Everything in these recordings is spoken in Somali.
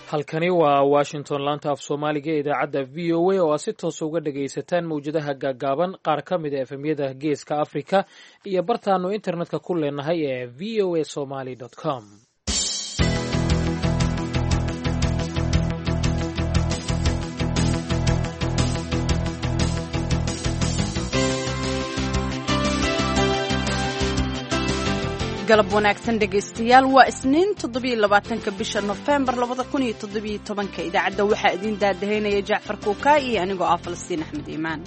halkani waa Washington laanta af Soomaaliga ee idaacadda VOA oo aad si toos uga dhagaysataan mawjadaha gaagaaban qaar ka mid ah efemyada geeska Afrika iyo bartaanu internetka ku leenahay ee voasomali.com. galab wanaagsan dhegaystayaal waa isniin 27 bisha November 2017 idaacadda waxaa idin daadahaynaya Jaafar Kuukaa iyo anigoo ah Falastiin Axmed Iimaan.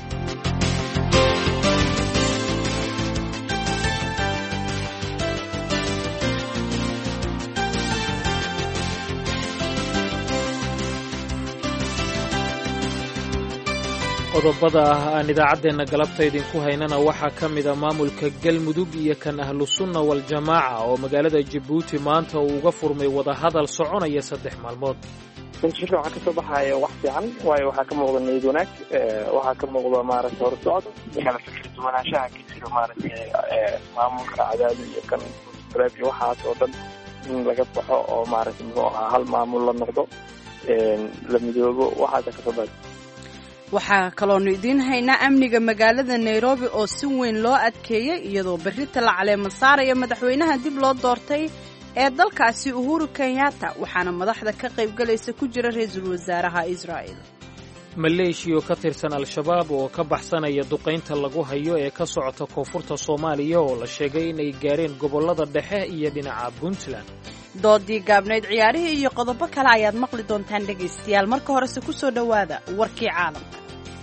qodobada aan idaacadeena galabta idinku haynana waxaa ka mid ah maamulka Galmudug iyo kan ahlu sunna wal jamaa oo magaalada Djibouti maanta uu uga furmay wada hadal soconaya 3 maalmood. shirka waxa ka soo baxaya wax fiican waayo waxa ka muuqda niyad wanaag waxa ka muuqda maaragtay horusocod kala fikir duwanaanshaha ka jira maaragtay maamulka cadaadis iyo kan rabi waxa oo dhan in laga baxo oo maaragtay hal maamul la noqdo la midoobo waxa ka soo baxay. waxaa kaloonu idiin haynaa amniga magaalada Nairobi oo si weyn loo adkeeyay iyadoo berrita la caleema saaraya madaxweynaha dib loo doortay ee dalkaasi Uhuru Kenyatta waxaana madaxda ka qayb galaysa ku jira ra'iisul wasaaraha Israel. Maleeshiya ka tirsan Al-Shabaab oo ka baxsanaya duqeynta lagu hayo ee ka socota koonfurta Soomaaliya oo la sheegay inay gaareen gobolada dhexe iyo dhinaca Puntland. doodii gaabnayd ciyaarihii iyo qodobo kale ayaad maqli doontaan dhegaystayaal marka horese ku soo dhawaada warkii caalamka.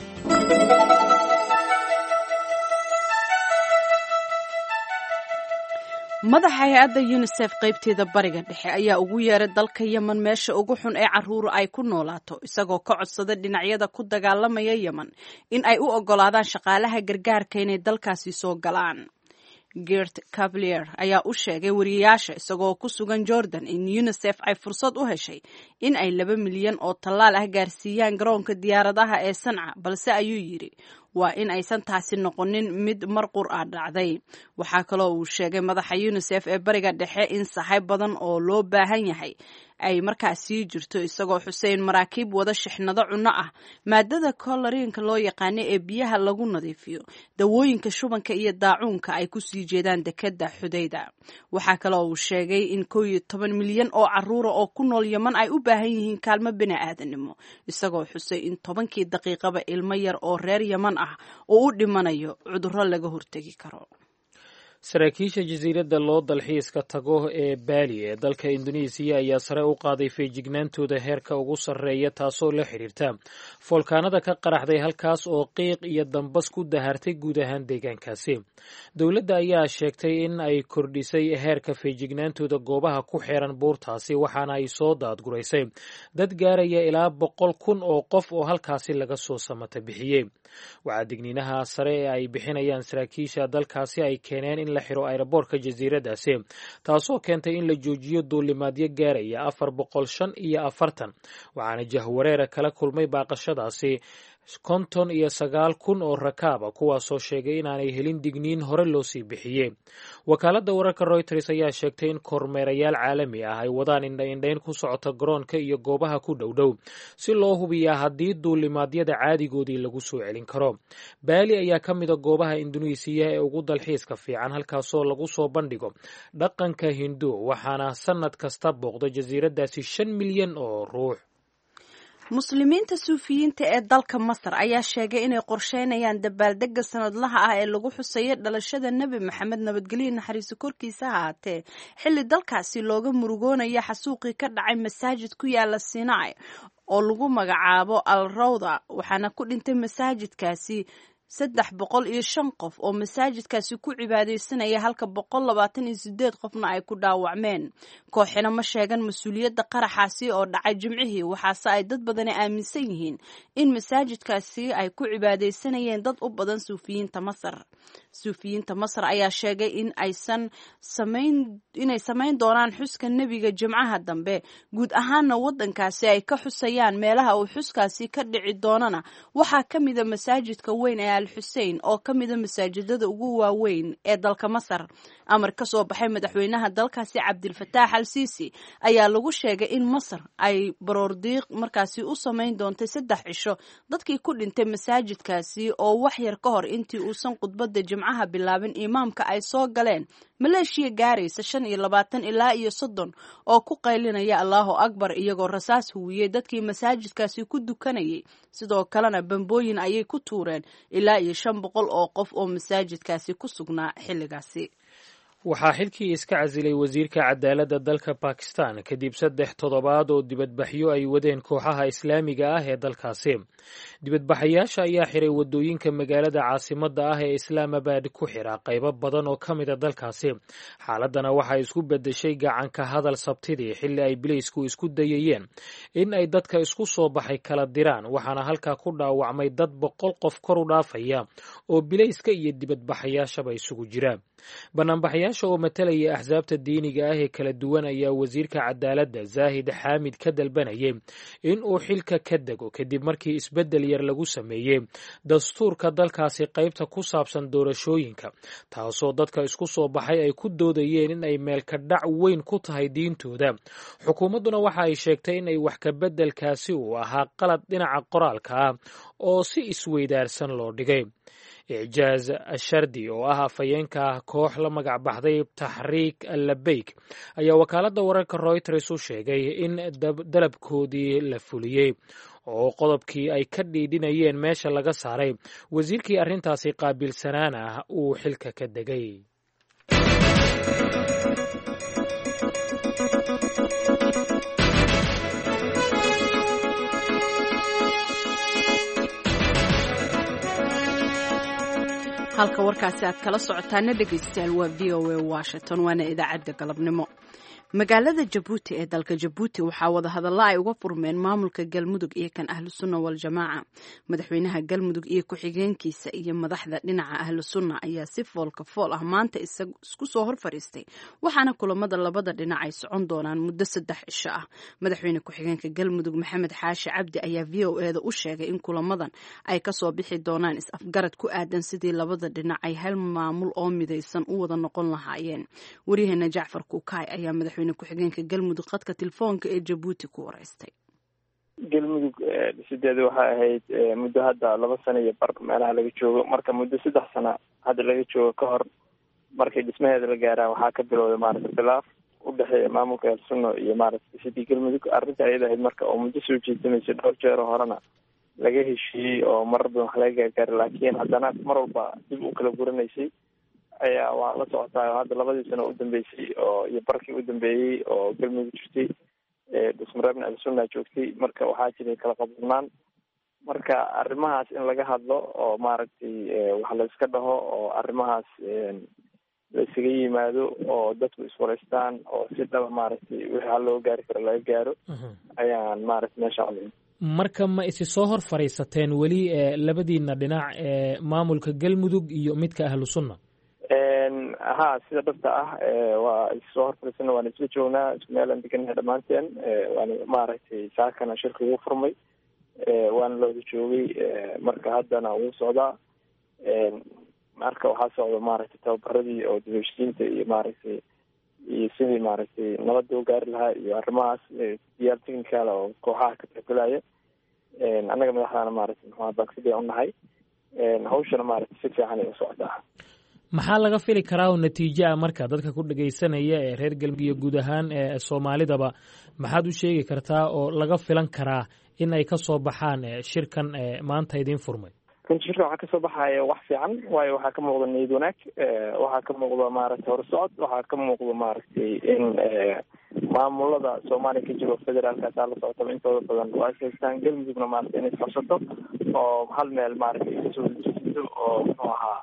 madaxa hay'adda UNICEF qaybteeda bariga dhexe ayaa ugu yeeray dalka Yemen meesha ugu xun ee carruur ay ku noolaato isagoo ka codsaday dhinacyada ku dagaalamaya Yemen in ay u ogolaadaan shaqaalaha gargaarka inay dalkaasi soo galaan. Gert Cavalier ayaa u sheegay wariyaasha isagoo ku sugan Jordan in UNICEF ay fursad u heshay in ay 2 milyan oo tallaal ah gaarsiiyaan garoonka diyaaradaha ee Sanca balse ayuu yiri waa in aysan taasi noqonin mid marqur ah dhacday. waxaa kaloo uu sheegay madaxa UNICEF ee bariga dhexe in sahay badan oo loo baahan yahay ay markaasi jirto isagoo Xuseen maraakiib wada shixnado cunno ah maadada chlorine loo yaqaan ee biyaha lagu nadiifiyo dawooyinka shubanka iyo daacuunka ay ku sii jeedaan dekada Xudayda. waxaa kaloo uu sheegay in 11 milyan oo carruur oo ku nool Yemen ay u baahan yihiin kaalmo bini'aadanimo isagoo xusay in 10kii daqiiqaba ilmo yar oo reer Yemen ah oo u dhimanayo cudurro laga hortagi karo. saraakiisha jasiiradda loo dalxiiska tago ee Bali ee dalka Indonesia ayaa sare u qaaday feejignaantooda heerka ugu sarreeya taasoo la xiriirta foolkaanada ka qaraxday halkaas oo qiiq iyo dambas ku dahartay guud ahaan deegaankaasi. dowladda ayaa sheegtay in ay kordhisay heerka feejignaantooda goobaha ku xeeran buurtaasi waxaana ay soo daadguraysay dad gaaraya ilaa 100,000 oo qof oo halkaasi laga soo samata bixiyey. waxaa digniinaha sare ee ay bixinayaan saraakiisha dalkaasi ay keeneen in la xiro aeroboortka jasiiradaasi taasoo keentay in la joojiyo duulimaadyo gaaraya 445 waxaana jahwareera kala kulmay baaqashadaasi 59,000 oo rakaab ah kuwaasoo sheegay inaanay helin digniin hore loo sii bixiyey. wakaaladda wararka Reuters ayaa sheegtay in kormeerayaal caalami ah ay wadaan indhayn ku socota garoonka iyo goobaha ku dhowdhow si loo hubiyaa haddii duulimaadyada caadigoodii lagu soo celin karo. Bali ayaa ka mid ah goobaha Indonesia ee ugu dalxiiska fiican halkaasoo lagu soo bandhigo dhaqanka Hindu waxaana sanad kasta booqda jasiiradaasi 5 milyan oo ruux. muslimiinta suufiyiinta ee dalka Masar ayaa sheegay inay qorsheynayaan dabaaldega sanadlaha ah ee lagu xusayo dhalashada Nabi Maxamed nabadgelyo naxariiso korkiisa ahaatee xilli dalkaasi looga murugoonayo xasuuqii ka dhacay masaajid ku yaala Sinai oo lagu magacaabo Al-Rawda waxaana ku dhintay masaajidkaasi 305 qof oo masaajidkaasi ku cibaadeysanaya halka 128 qofna ay ku dhaawacmeen. kooxina ma sheegan mas'uuliyadda qaraxaasi oo dhacay Jimcihii waxaase ay dad badan aaminsan yihiin in masaajidkaasi ay ku cibaadeysanayeen dad u badan suufiyiinta Masar. suufiyiinta masar ayaa sheegay in inay samayn doonaan xuska nebiga jimcaha dambe guud ahaana wadankaasi ay ka xusayaan meelaha uu xuskaasi ka dhici doonana waxaa ka mida masaajidka weyn ee al xusein oo ka mida masaajidada ugu waaweyn ee dalka masar. amar ka soo baxay madaxweynaha dalkaasi cabdilfataax al siisi ayaa lagu sheegay in masar ay baroordiiq markaasi u samayn doontay 3 cisho dadkii ku dhintay masaajidkaasi oo wax yar ka hor intii uusan khudbadda jimcaha bilaabin imaamka ay soo galeen maleeshiya gaaraysa 25 ilaa 30 oo ku qaylinaya Allahu Akbar iyagoo rasaas huwiyay dadkii masaajidkaasi ku dukanayay. sidoo kalena bambooyin ayay ku tuureen ilaa 500 oo qof oo masaajidkaasi ku sugnaa xilligaasi. waxaa xilkii iska casilay wasiirka cadaaladda dalka Pakistan kadib 3 toddobaad oo dibadbaxyo ay wadeen kooxaha islaamiga ah ee dalkaasi. dibadbaxayaasha ayaa xiray wadooyinka magaalada caasimadda ah ee Islamabad ku xira qaybo badan oo ka mid ah dalkaasi. xaaladana waxay isku bedeshay gacan ka hadal Sabtidii xilli ay bileysku isku dayayeen in ay dadka isku soo baxay kala diraan, waxaana halkaa ku dhaawacmay dad 100 qof kor u dhaafaya oo bileyska iyo dibadbaxayaashaba isugu jira. banaanbaxayaasha oo matalaya axsaabta diiniga ah ee kala duwan ayaa wasiirka cadaaladda Zaahid Xaamid ka dalbanayay in uu xilka ka dego kadib markii isbeddel yar lagu sameeyey dastuurka dalkaasi qaybta ku saabsan doorashooyinka, taasoo dadka isku soo baxay ay ku doodayeen in ay meelka dhac weyn ku tahay diintooda. xukuumadduna waxa ay sheegtay in ay wax ka beddelkaasi uu ahaa qalad dhinaca qoraalka ah oo si isweydaarsan loo dhigay. Ijaaz Ashardi oo ah afhayeenka koox la magac baxday Taxriik al-Labeyk ayaa wakaaladda wararka Reuters u sheegay in dalabkoodii la fuliyey oo qodobkii ay ka dhiidhinayeen meesha laga saaray wasiirkii arrintaasi qaabilsanaana uu xilka ka degay. halka warkaasi aad kala socotaana dhegaystayaal waa VOA Washington waana idaacadda galabnimo. magaalada Jabuuti ee dalka Jabuuti waxaa wada hadalla ay uga furmeen maamulka Galmudug iyo kan Ahlu Sunna wal Jamaa. madaxweynaha Galmudug iyo ku-xigeenkiisa iyo madaxda dhinaca Ahlu Sunna ayaa si foolka fool ah maanta isku soo hor fariistay, waxaana kulamada labada dhinac ay socon doonaan muddo 3 cisho ah. madaxweyne ku-xigeenka Galmudug Maxamed Xaashi Cabdi ayaa VOA-da u sheegay in kulamadan ay ka soo bixi doonaan is-afgarad ku aadan sidii labada dhinac ay hal maamul oo midaysan u wada noqon lahaayeen. wariyaheena Jacfar Kukaay ayaa ku-xigeenka Galmudug qadka telefoonka ee Jabuuti ku wareystay. Galmudug sideeda waxay ahayd muddo hadda 2 sano iyo bar meelaha laga joogo, marka muddo 3 sano hadda laga joogo ka hor markii dhismaheeda la gaaraa waxaa ka bilowday maaragtay khilaaf u dhexeeya maamulka Sunno iyo maaragtay sidii Galmudug. arrinta ayada ahayd marka oo muddo soo jeedinaysay dhowr jeer horena laga heshiiyey oo marar badan wax laga gaaray, laakiin haddana mar walba dib u kala guranaysay ayaa waa la socotaa. hadda 2 sano u dambeysay oo iyo barkii u dambeeyay oo Galmudug jirtay dhismareebna Al-Sunna joogtay, marka waxaa jiray kala qabnaan. marka arrimahaas in laga hadlo oo maaragtay wax la iska dhaho oo arrimahaas la isaga yimaado oo dadku iswareystaan oo si dhaba maaragtay wixii loo gaari karo laga gaaro ayaan maaragtay meesha codin. marka ma isi soo hor fariisateen weli labadiina dhinac maamulka Galmudug iyo midka Ahlu Sunna? ها sida dhabta ah waa soo horfariisana waan isla joognaa isku meel aan degannahay dhammaanteen waan maaragtay saakana shirka ugu furmay waana looda joogay marka haddana wuu socdaa marka waxaa socda maaragtay tababaradii oo dibheshiinta iyo maaragtay iyo sidii maaragtay nabadda u gaari lahaa iyo arrimahaas diyaar technical oo kooxaha ka tixgelaya annaga madaxdaana maaragtay muxuu baagsidee u nahay hawshana maaragtay si fiican ay u socotaa. maxaa laga fili karaa oo natiijo ah marka dadka ku dhagaysanaya ee reer Galmudug iyo guud ahaan ee Soomaalidaba maxaad u sheegi kartaa oo laga filan karaa in ay ka soo baxaan shirkan maanta idin furmay? shirka waxaa ka soo baxaya wax fiican waayo waxaa ka muuqda niyad wanaag, waxaa ka muuqda maaragtay horsocod, waxaa ka muuqda maaragtay in maamulada Soomaaliya ka jiro federaalka taa la socota intooda badan waa haystaan Galmudugna maaragtay inay farsato oo hal meel maaragtay soo jeedo oo muxuu ahaa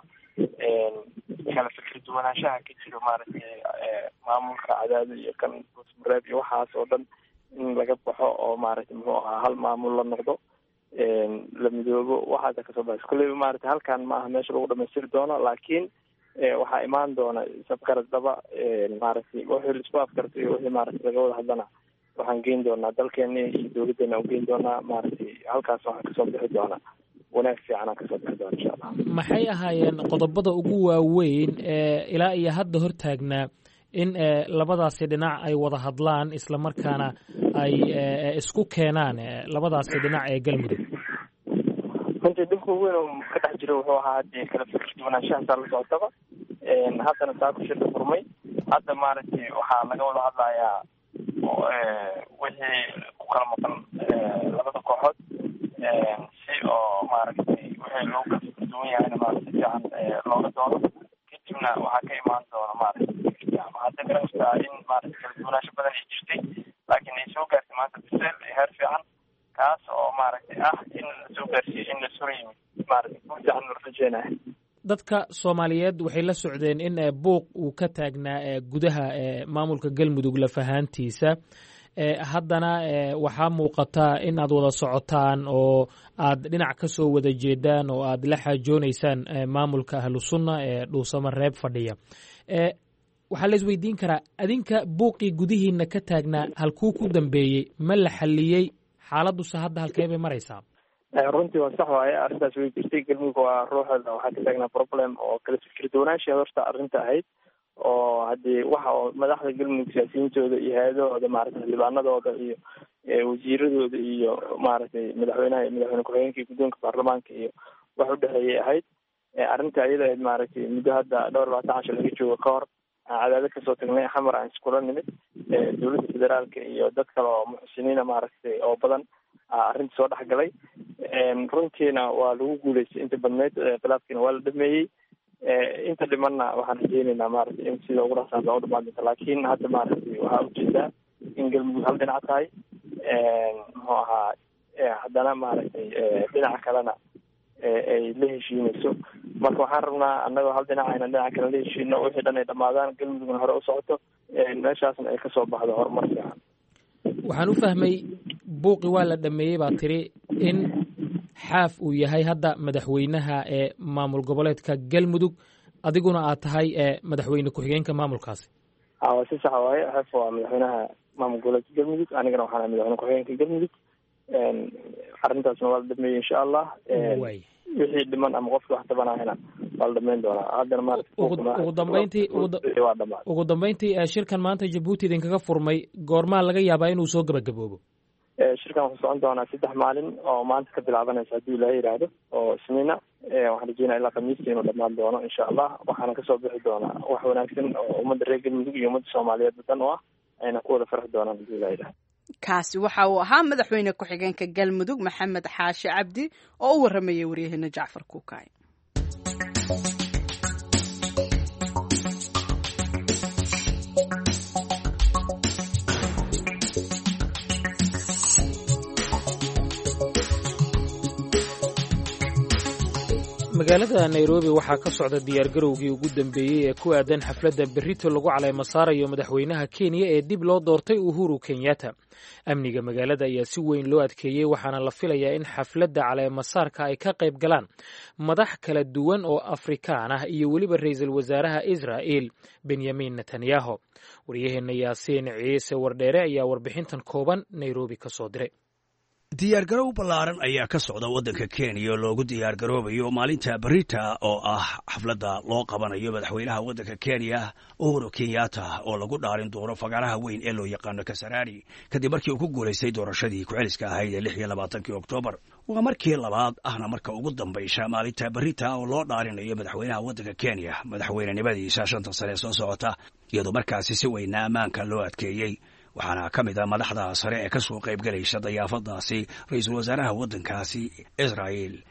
kala fikir duwanaanshaha ka jiro maaragtay maamulka cadaadada iyo kan mareeb iyo waxaas oo dhan in laga baxo oo maaragtay muxuu ahaa hal maamul la noqdo la midoobo waxaasa kasoo baxaysa. kulleyba maaragtay halkan ma aha meesha lagu dhamaystiri doono, laakiin waxaa imaan doona sabgarad daba maaragtay wixii laisku afgartay iyo wixii maaragtay laga wada hadlana waxaan geyn doonaa dalkeena iyo dawladeena u geyn doonaa. maaragtay halkaas waxaan kasoo bixi doonaa wanaag fiican aan kasoo bixi doona insha allah. maxay ahaayeen qodobada ugu waaweyn ilaa iyo hadda hortaagnaa in labadaasi dhinac ay wada hadlaan islamarkaana ay isku keenaan labadaasi dhinac ee galmudug? runtii dhibka ugu weyn oo ka dhex jira wuxuu ahaa hadii kala fikir duwanaanshahasaa la socotaba. haddana saako shirka furmay, hadda maaragtay waxaa laga wada hadlayaa wixii ku kala maqan labada kooxood, si oo maaragtay wixii loogu kala fikir duwan yahayna maaragtay fiican looga doono. kadibna waxaa ka imaan doona maaragtay hadda garastaa in maaragtay kala duwanaansho badan ay jirtay, laakiin ay soo gaartay maanta biseel heer fiican, kaas oo maaragtay ah in la soo gaarsiiyo in la soo yimid maaragtay ku fiican la rajeynayo. dadka Soomaaliyeed waxay la socdeen in buuq uu ka taagnaa gudaha maamulka galmudug lafahaantiisa. haddana waxaa muuqata in aad wada socotaan oo aad dhinac ka soo wada jeedaan oo aad la xaajoonaysaan maamulka ahlu sunna ee dhuusamareeb fadhiya. waxaa la isweydiin karaa adinka buuqii gudihiina ka taagnaa halkuu ku dambeeyey? ma la xalliyey? xaaladuse hadda halkee bay maraysaa? runtii waa sax waaye, arrintaas way jirtay. galmudug waa ruuxeeda waxaa ka taagnaa problem oo kala fikir duwanaansha horta arrinta ahayd, oo haddii waxa oo madaxda galmudug siyaasiyiintooda iyo hay-adahooda maaragtay xildhibaanadooda iyo wasiiradooda iyo maaragtay madaxweynaha iyo madaxweyne ku-xigeenka iyo guddoonka baarlamaanka iyo wax u dhexeeyay ahayd. arrinta ayada ahayd maaragtay muddo hadda 24 casho laga joogo ka hor cadaadad kasoo tagnay xamar aan iskula nimid dowladda federaalka iyo dad kale oo muxsiniina maaragtay oo badan arrinta soo dhex galay. runtiina waa lagu guuleystay inta badneyd, khilaafkiina waa la dhameeyey. inta dhimanna waxaan rajeyneynaa maaragtay in sida ugu dhaqsan loo dhamaan doonto. laakiin hadda maaragtay waxaa ujeedaa in galmudug hal dhinac tahay, muxuu ahaa haddana maaragtay dhinaca kalena ay la heshiinayso. marka waxaan rabnaa annagoo hal dhinac ayna dhinaca kale la heshiino, wixii dhan ay dhamaadaan, galmudugna hore u socoto, meeshaasna ay kasoo baxdo horumar fiican. waxaan u fahmay buuqi waa la dhameeyey baa tiri in xaaf uu yahay hadda madaxweynaha ee maamul goboleedka galmudug, adiguna aad tahay madaxweyne ku-xigeenka maamulkaasi. waa si sax waaye, xaaf waa madaxweynaha maamul goboleedka galmudug, anigana waxaan madaxweyne ku-xigeenka galmudug. arrintaasna waa la dhameeyey insha allah. wixii dhiman ama qofki wax tabanahayna waa la dhameyn doonaa. haddana maaragtay ugu dambeyntii shirkan maanta Jabuuti idinkaga furmay, goormaa laga yaabaa inuu soo gabagaboobo? shirkan wuxuu socon doonaa 3 maalin oo maanta ka bilaabanaysa haddii ilaahay yidhaahdo, oo isniina. waxaan rajeynaya ilaa khamiistii inuu dhamaan doono insha allah. waxaana kasoo bixi doonaa wax wanaagsan oo ummadda reer galmudug iyo ummadda soomaaliyeed badan oo ah ayna ku wada farxi doonaan haddii ilaahay yidhaahdo. kaasi waxa uu ahaa madaxweyne ku-xigeenka galmudug maxamed xaashi cabdi oo u waramayay waryaheena Jacfar Kuukay. magaalada Nairobi waxaa ka socda diyaargarowgii ugu dambeeyey ee ku aadan xafladda berrito lagu caleemo saarayo madaxweynaha Kenya ee dib loo doortay Uhuru Kenyatta. amniga magaalada ayaa si weyn loo adkeeyey, waxaana la filayaa in xafladda caleemo saarka ay ka qayb galaan madax kala duwan oo Afrikaan ah iyo weliba ra'iisul wasaaraha Israel Benjamin Netanyahu. waryaheena Yaasiin Ciise Wardheere ayaa warbixintan kooban Nairobi ka soo diray. diyaargarow ballaaran ayaa ka socda waddanka Kenya oo loogu diyaargaroobayo maalinta berrita oo ah xafladda loo qabanayo madaxweynaha waddanka Kenya Uhuru Kenyatta oo lagu dhaarin doono fagaaraha weyn ee loo yaqaano Kasarani kadib markii uu ku guuleystay doorashadii ku-xiliska ahayd ee 26 Oktoobar. waa markii labaad ahna marka ugu dambaysa maalinta berrita oo loo dhaarinayo madaxweynaha waddanka Kenya madaxweynenimadiisa 5 sano soo socota, iyadoo markaasi si weyn ammaanka loo adkeeyey. waxaana ka mid ah madaxda sare ee ka soo qayb galaysa dayaafadaasi ra'iisul wasaaraha waddankaasi Israel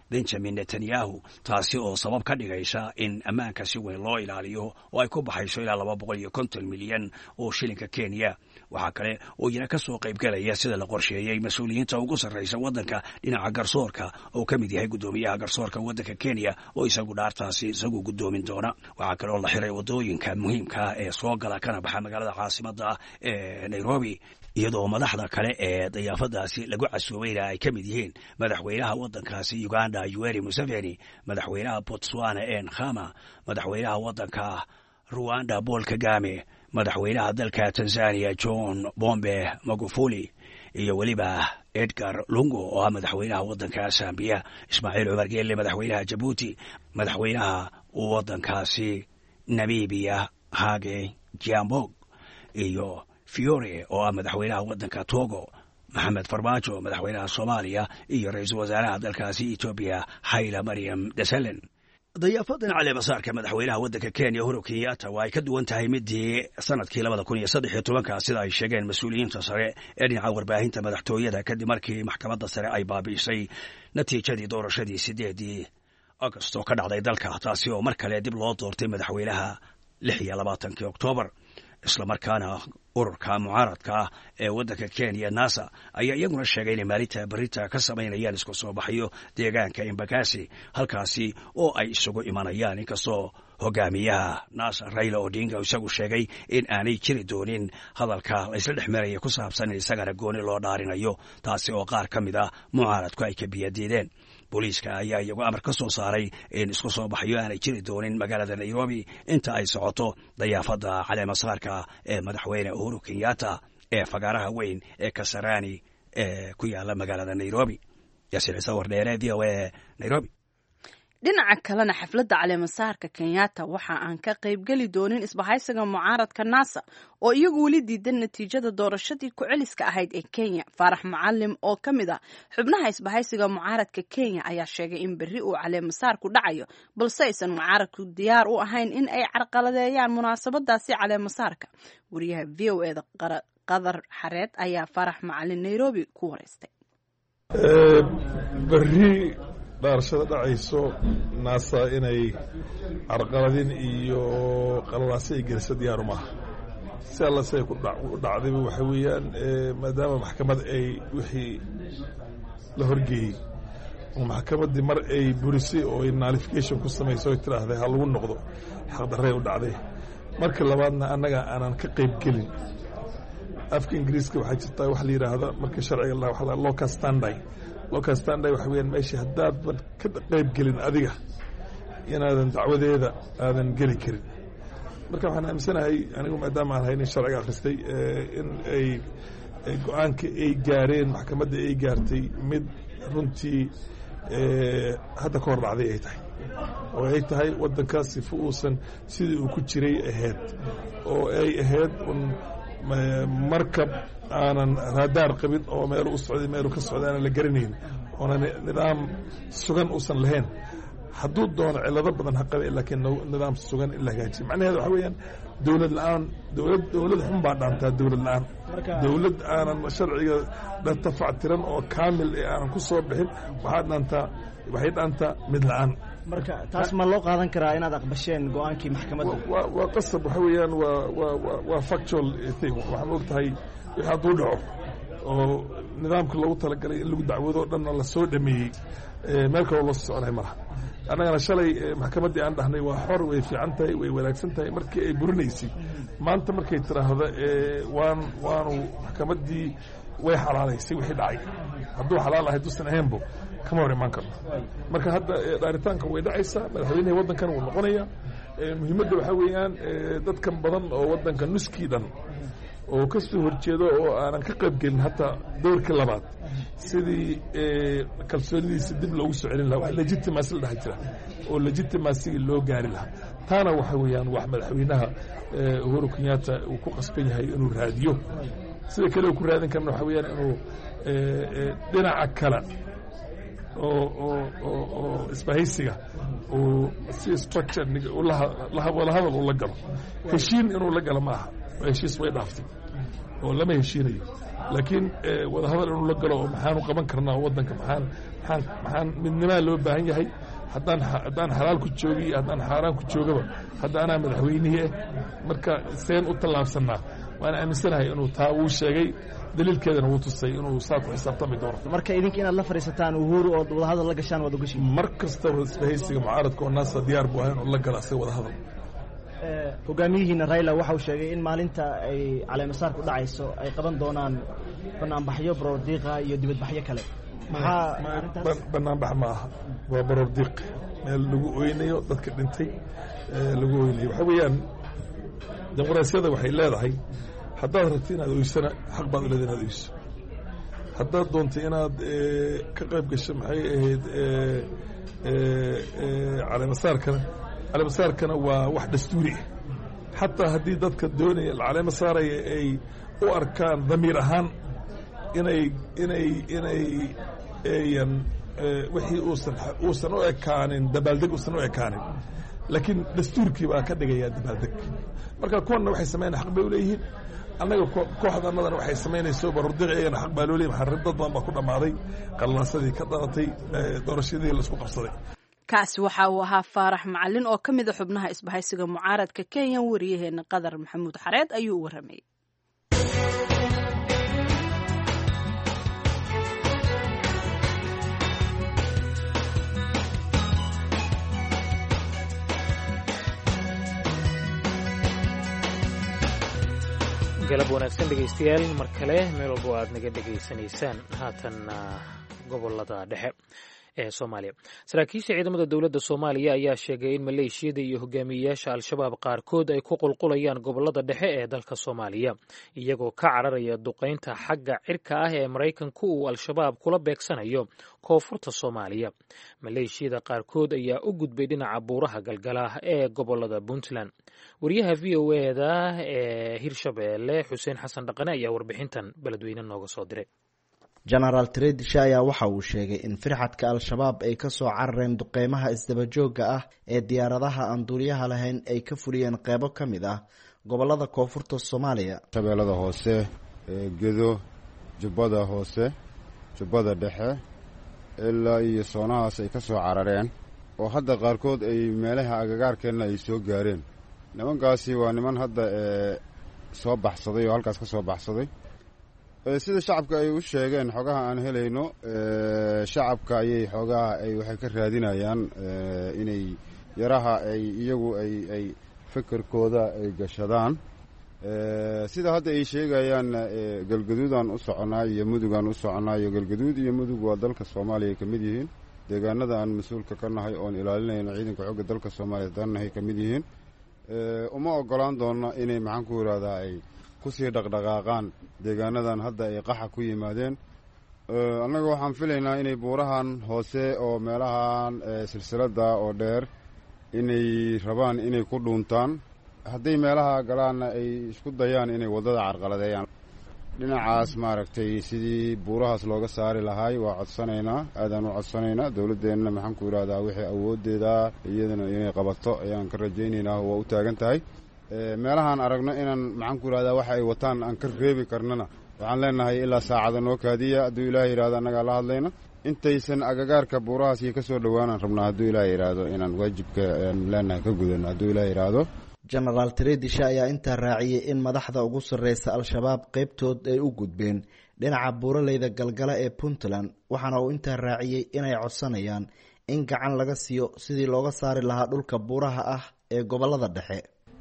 benjamin netanyahu taasi oo sabab ka dhigaysa in ammaanka si weyn loo ilaaliyo oo ay ku baxayso ilaa 250 milyan oo shilinka Kenya. waxaa kale oo iyana ka soo qayb galaya sida la qorsheeyay mas'uuliyiinta ugu sarreysa waddanka dhinaca garsoorka oo ka mid yahay guddoomiyaha garsoorka waddanka Kenya oo isagu dhaartaasi isagu guddoomin doona. waxaa kale oo la xiray wadooyinka muhiimka ee soo gala kana baxa magaalada caasimadda ee Nairobi, iyadoo madaxda kale ee dayaafadaasi lagu casuubayna ay ka mid yihiin madaxweynaha waddankaasi Uganda Yoweri Museveni, madaxweynaha Botswana Khama, madaxweynaha waddanka Rwanda Paul Kagame, madaxweynaha dalka Tanzania John Pombe Magufuli, iyo weliba Edgar Lungu oo ah madaxweynaha waddanka Zambia, Ismaaciil Cumar Geelle madaxweynaha Djibouti, madaxweynaha waddankaasi Namibia Hage Geingob, iyo Fiore oo ah madaxweynaha waddanka Togo, Maxamed Farmaajo madaxweynaha Soomaaliya, iyo ra'iisul wasaaraha dalkaasi Ethiopia Haile Mariam Desalegn. dayaafadan caleemasaarka madaxweynaha waddanka Kenya Uhuru Kenyatta waa ay ka duwan tahay midii sanadkii 2013 sida ay sheegeen mas'uuliyiinta sare ee dhinaca warbaahinta madaxtooyada kadib markii maxkamadda sare ay baabi'isay natiijadii doorashadii 8 Agosto ka dhacday dalka, taasi oo mar kale dib loo doortay madaxweynaha 26 Oktoobar. isla markaana ururka mucaaradka ee waddanka Kenya NASA ayaa iyaguna sheegay in maalinta barita ka sameynayaan isku soo baxyo deegaanka Embakasi, halkaasi oo ay isugu imanayaan, inkastoo hogaamiyaha NASA Raila Odinga isagu sheegay in aanay jiri doonin hadalka la isla dhexmaraya ku saabsan in isagana gooni loo dhaarinayo, taasi oo qaar ka mid ah mucaaradku ay ka biyadiideen. booliiska ayaa iyagu amar ka soo saaray in isku soo baxyo aanay jiri doonin magaalada Nairobi inta ay socoto dayaafada caleemasaarka ee madaxweyne Uhuru Kenyatta ee fagaaraha weyn ee Kasarani ee ku yaala magaalada Nairobi. Yasir Sawir dheere VOA Nairobi. dhinaca kalena xafladda caleemasaarka Kenyatta waxa aan ka qayb gali doonin isbahaysiga mucaaradka NASA oo iyagu weli diidan natiijada doorashadii ku celiska ahayd ee Kenya. Farax Macallim oo ka mid ah xubnaha isbahaysiga mucaaradka Kenya ayaa sheegay in berri uu caleemasaarku dhacayo, balse aysan mucaaradku diyaar u ahayn in ay carqaladeeyaan munaasabadaasi caleemasaarka. wariyaha VOA-da Qadar Xareed ayaa Farax Macallim Nairobi ku wareystay. dhaarashada dhacayso NASA inay carqaladin iyo qalalaasi ay geliso diyaar uma aha. si alla say ku dhacdayba waxa weeyaan maadaama maxkamad ay wixii la horgeeyey oo maxkamaddii mar ay burisay oo ay nullification ku samaysay oo tiraahday ha lagu noqdo xaqdarray u dhacday. marka labaadna annaga aanan ka qayb gelin. afka ingiriiska waxaa jirtaa wax la yidhaahda marka sharciga local standby waxa weeyaan meeshii haddaadan ka qayb gelin adiga inaadan dacwadeeda aadan geli karin. marka waxaan aaminsanahay anigu maadaama aan haynin sharciga akhristay in ay go-aanka ay gaareen maxkamadda ay gaartay mid runtii hadda ka hor dhacday ay tahay, oo ay tahay waddankaas sifa uusan sidii uu ku jiray ahayd, oo ay ahayd markab aanan raadaar qabin oo meelu u socday meelu ka socday aanan la garanayn, oona nidaam sugan uusan lahayn. hadduu doono cilado badan ha qabe, laakiin nidaam sugan in la hagaajiyo. macnaheedu waxa weeyaan dowlad la-aan, dowlad xun baa dhaantaa dowlad la-aan. dowlad aanan sharciga dhatafactiran oo kaamil ee aanan ku soo bixin waxay dhaantaa mid la-aan. marka taas ma loo qaadan karaa inaad aqbasheen go-aankii maxkamadda? waa qasab. waxa weeyaan waa factual thing. waxaan og tahay wixii hadduu dhaco oo nidaamka loogu talagalay in lagu dacwado o dhanna la soo dhameeyey, meel kaloo loo soo soconay malaha. annagana shalay maxkamaddii aan dhahnay waa xor, way fiican tahay, way wanaagsan tahay markii ay burinaysay. maanta markay tiraahdo waanu maxkamaddii way xalaalaysay wixii dhacay. hadduu xalaal ahay duusan ahaynbo kama hor imaan karno. marka hadda dhaaritaanka way dhacaysaa, madaxweynaha waddankan wuu noqonayaa. muhiimadda waxaa weeyaan dadkan badan oo waddanka nuskii dhan oo ka soo horjeedo oo aanan ka qayb gelin hataa doorkii labaad, sidii kalsoonidiisa dib loogu soo celin lahaa. wax legitimacy la dhaha jira oo legitimacyga loo gaari lahaa. taana waxa weeyaan wax madaxweynaha Uhuru Kenyatta uu ku qasban yahay inuu raadiyo. sida kale uu ku raadin karna waxa weeyaan inuu dhinaca kale oo isbahaysiga uu si structure wada hadal uu la galo. heshiin inuu la galo ma aha, heshiis way dhaaftay oo lama heshiinayo. laakiin wadahadal inuu la galo oo maxaanu qaban karnaa waddanka maxaan midnimaa loo baahan yahay haddaan xalaal ku joogi iyo haddaan xaaraan ku joogaba hadda anaa madaxweynihii marka seen u tallaabsannaa waana aaminsanahay inuu taa wuu sheegay daliilkeedana wuu tusay inuu saa ku xisaabtami doono marka idinka inaad la fadhiisataan Uhuru oo wadahadal la gashaan waad ogashiin mar kastaba isbahaysiga mucaaradka oo naasa diyaar buu ahay inuu la gala asay wadahadal hogaamiyihiina Raila waxa uu sheegay in maalinta ay caleemasaar ku dhacayso ay qaban doonaan banaanbaxyo baroordiiqa iyo dibadbaxyo kale banaanbax ma aha waa baroordiiq meel lagu oynayo dadka dhintay lagu oynayo waxa weeyaan dimuqraasiyada waxay leedahay haddaad rabto inaad oysana xaq baad u leedahay inaad oyso haddaad doonto inaad ka qayb gasho maxay ahayd caleemasaarkana waa wax dastuuri ah xataa haddii dadka doonaya caleema saaraya ay u arkaan damiir ahaan inayan wixii uusan u ekaanin dabaaldeg uusan u ekaanin laakiin dastuurkii baa ka dhigayaa dabaaldeg marka kuwanna waxay samaynaya xaq bay u leeyihiin annaga kooxda annadana waxay samaynayso baroordiiq iyagana xaq baa loo leeyahy maxaa dad badan baa ku dhammaaday qalnaasadii ka dhalatay doorashadii laisku qabsaday kaasi waxa uu ahaa Faarax Macalin oo ka mid ah xubnaha isbahaysiga mucaaradka Kenya wariyaheena Qadar Maxamuud Xareed ayuu u waramay galab wanaagsan dhegaystayaal mar kale meel walbo aad naga dhegaysanaysaan haatan gobolada dhexe ee Soomaaliya saraakiisha ciidamada dawladda Soomaaliya ayaa sheegay in maleeshiyada iyo hogaamiyayaasha al-shabaab qaarkood ay ku qulqulayaan gobolada dhexe ee dalka Soomaaliya iyagoo ka cararaya duqeynta xagga cirka ah ee Mareykanku uu al-shabaab kula beegsanayo koonfurta Soomaaliya maleeshiyada qaarkood ayaa u gudbay dhinaca buuraha galgala ee gobolada Puntland wariyaha VOA-da ee Hirshabeelle Xuseen Xasan Dhaqane ayaa warbixintan beledweyne nooga soo diray General Tredisha ayaa waxa uu sheegay in firxadka al-shabaab ay ka soo carareen duqeymaha isdabajooga ah ee diyaaradaha aan duuliyaha lahayn ay ka fuliyeen qeybo ka mid ah gobolada koonfurta Soomaaliya shabeellada hoose Gedo Jubbada hoose Jubbada dhexe ilaa iyo soonahaas ay ka soo carareen oo hadda qaarkood ay meelaha agagaarkeena ay soo gaareen nimankaasi waa niman hadda soo baxsaday oo halkaas ka soo baxsaday sida shacabka ay u sheegeen xogaha aan helayno shacabka ayay xogaha ay waxay ka raadinayaan inay yaraha ay iyagu ay fikirkooda ay gashadaan sida hadda ay sheegayaan galgaduudaan u soconaa iyo mudugaan u soconaa iyo galgaduud iyo mudug waa dalka Soomaaliya ay ka mid yihiin deegaanada aan mas-uulka ka nahay oon ilaalinayno ciidanka xoogga dalka Soomaaliya dannahay ka mid yihiin uma ogolaan doona inay maxaan ku yiraahdaa ay kusii dhaqdhaqaaqaan deegaanadan hadda ay qaxa ku yimaadeen annaga waxaan filaynaa inay buurahan hoose oo meelahan silsilada oo dheer inay rabaan inay ku dhuuntaan hadday meelaha galaanna ay isku dayaan inay waddada carqaladeeyaan dhinacaas maaragtay sidii buurahaas looga saari lahaay waa codsanaynaa aadaan u codsanaynaa dowladdeenna maxaan ku yidhahdaa wixii awooddeeda iyadana inay qabato ayaan ka rajaynaynaa waa u taagan tahay meelahaan aragno inaan maxaan ku yidhahdaa waxa ay wataan aan ka reebi karnana waxaan leenahay ilaa saacada noo kaadiya hadduu ilaahay yidhahdo annagaa la hadlayna intaysan agagaarka buurahaas iyo ka soo dhowaanaan rabnaa hadduu ilaahay yidhaahdo inaan waajibka aan leenahay ka gudano hadduu ilaahay yidhaahdo General Tredisha ayaa intaa raaciyay in madaxda ugu sarreysa al-shabaab qaybtood ay u gudbeen dhinaca buuraleyda galgala ee Puntland waxaana uu intaa raaciyay inay codsanayaan in gacan laga siiyo sidii looga saari lahaa dhulka buuraha ah ee gobolada dhexe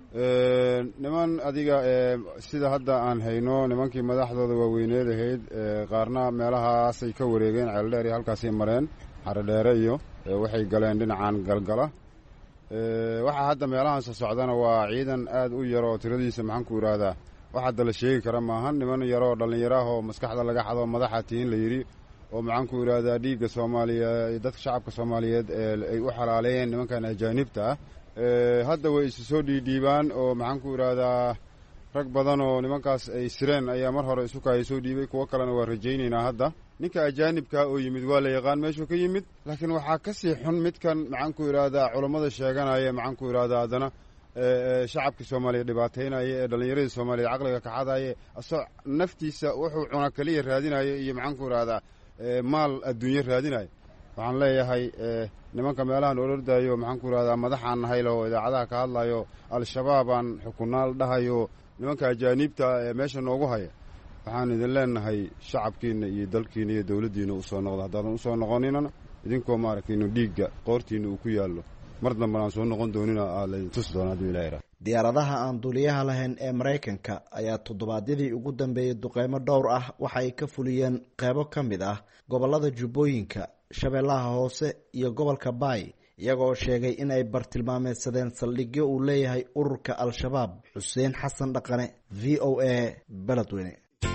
niman adiga sida hadda aan hayno nimankii madaxdooda waaweyneed ahayd qaarna meelahaasay ka wareegeen ceeldheer iyo halkaasay mareen xarodheere iyo waxay galeen dhinacan galgala waxaa hadda meelahaansa socdana waa ciidan aad u yar oo tiradiisa maxaan ku yidhaahdaa wax hadda la sheegi kara maahan niman yaroo dhallinyaraah oo maskaxda laga xado madaxa tihin la yidhi oo maxaan ku yidhaahdaa dhiigga soomaaliya dadka shacabka soomaaliyeed ay u xalaaleeyeen nimankan ajaanibta ah hadda way isu soo dhiidhiibaan oo maxaan ku yidhaahdaa rag badan oo nimankaas ay sireen ayaa mar hore isu kaaya soo dhiibay kuwo kalena waa rajaynaynaa hadda ninka ajaanibkaa oo yimid waa la yaqaan meeshuu ka yimid laakiin waxaa ka sii xun midkan maxaan ku yidhaahdaa culammada sheeganaya maxaan ku yidhaahdaa haddana shacabka soomaaliya dhibaataynaya ee dhallinyaradii soomaaliya caqliga kaxadaya asoo naftiisa wuxuu cuna keliya raadinayo iyo maxaanku idhahdaa maal adduunyo raadinayo waxaan leeyahay nimanka meelahan olordayo maxaanku idhahdaa madaxaan nahay loo idaacadaha ka hadlayo al-shabaabaan xukunaal dhahayo nimanka ajaaniibta ee meesha noogu haya waxaan idin leenahay shacabkiinna iyo dalkiina iyo dawladdiina usoo noqda haddaadan usoo noqoninana idinkoo maaragtaynu dhiigga qoortiinna uu ku yaallo mar damban aan soo noqon doonina aa laydin tusi doona hadduu ilaha yidhaha diyaaradaha aan duuliyaha lahayn ee maraykanka ayaa toddobaadyadii ugu dambeeyey duqeymo dhowr ah waxa ay ka fuliyeen qeybo ka mid ah gobollada jubbooyinka shabeellaha hoose iyo gobolka baay iyagoo sheegay in ay bartilmaameedsadeen saldhigyo uu leeyahay ururka al-shabaab. xuseen xasan dhaqane, v o a, beledweyne.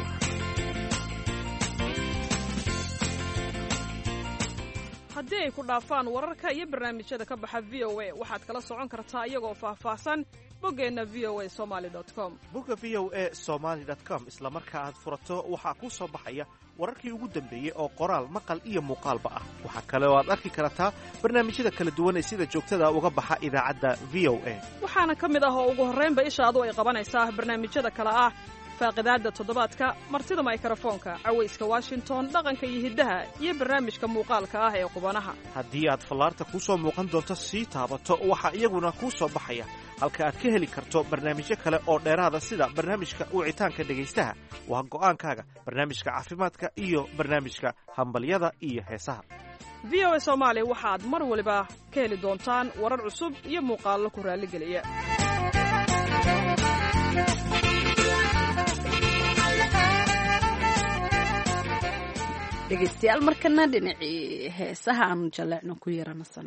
haddii ay ku dhaafaan wararka iyo barnaamijyada ka baxa v o a waxaad kala socon kartaa iyagoo faahfaahsan boggeenna v o a somaali com. bogga v o a somaali com isla marka aad furato waxaa kuu soo baxaya wararkii ugu dambeeyey oo qoraal maqal iyo muuqaalba ah. waxaa kale oo aad arki kartaa barnaamijyada kala duwan ee sida joogtada uga baxa idaacadda v o a waxaana ka mid ah oo ugu horraynba ishaadu ay qabanaysaa barnaamijyada kale ah faaqidaadda toddobaadka, martida mikrofoonka, cawayska washington, dhaqanka iyo hiddaha iyo barnaamijka muuqaalka ah ee qubanaha. haddii aad fallaarta kuu soo muuqan doonto sii taabato waxaa iyaguna kuu soo baxaya halka aad ka heli karto barnaamijyo kale oo dheeraada sida barnaamijka wicitaanka dhegaystaha waa go'aankaaga, barnaamijka caafimaadka iyo barnaamijka hambalyada iyo heesaha. v o a soomaali waxaad mar waliba ka heli doontaan warar cusub iyo muuqaallo ku raalligeliya. dhegaystayaal markana dhinacii heesaha aanu jaleecno ku yaranasan.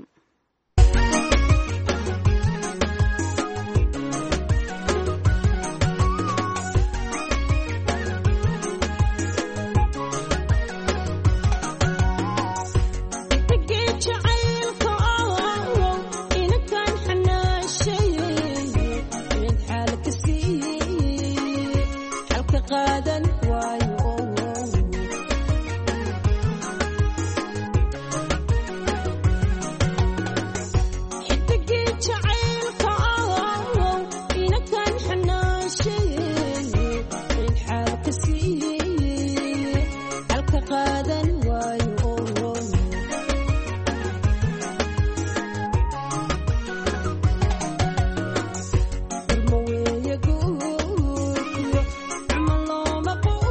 Come on.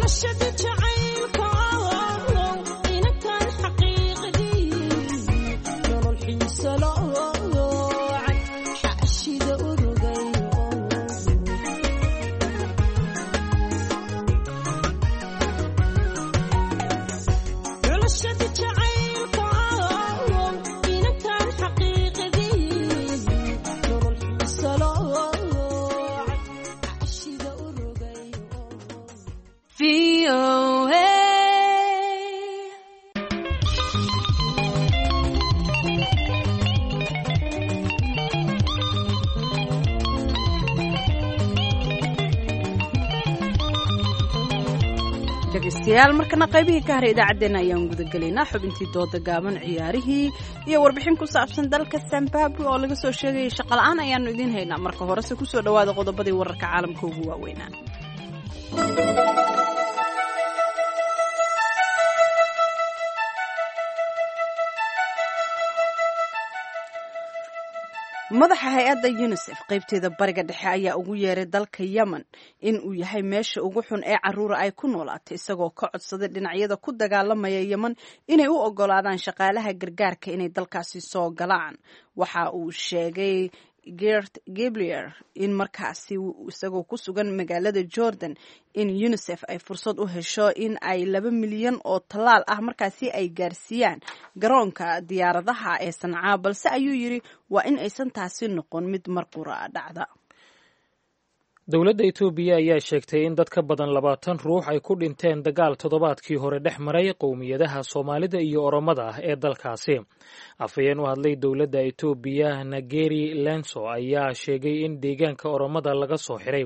dhegeystayaal markana qaybihii ka haray idaacaddeenna ayaan gudagelaynaa xubintii dooda gaaban ciyaarihii iyo warbixin ku saabsan dalka Zimbabwe oo laga soo sheegayay shaqo-la'aan ayaanu idiin haynaa. marka horese kusoo dhawaada qodobadii wararka caalamka ugu waaweynaa. madaxa hay-adda UNICEF qaybteeda bariga dhexe ayaa ugu yeeray dalka Yemen in uu yahay meesha ugu xun ee caruura ay ku noolaato, isagoo ka codsaday dhinacyada ku dagaalamaya Yemen inay u ogolaadaan shaqaalaha gargaarka inay dalkaasi soo galaan. waxa uu sheegay Gert Gabriel in markaasi isagoo ku sugan magaalada Jordan in UNICEF ay fursad u hesho in ay 2 milyan oo talaal ah markaasi ay gaarsiiyaan garoonka diyaaradaha ee Sanaa, balse ayuu yiri waa in aysan taasi noqon mid marqura dhacda. dowladda Itoobiya ayaa sheegtay in dad ka badan 20 ruux ay ku dhinteen dagaal toddobaadkii hore dhex maray qowmiyadaha Soomaalida iyo Oromada ah ee dalkaasi. afhayeen u hadlay dowladda Itoobiya Nageri Lenso ayaa sheegay in deegaanka Oromada laga soo xiray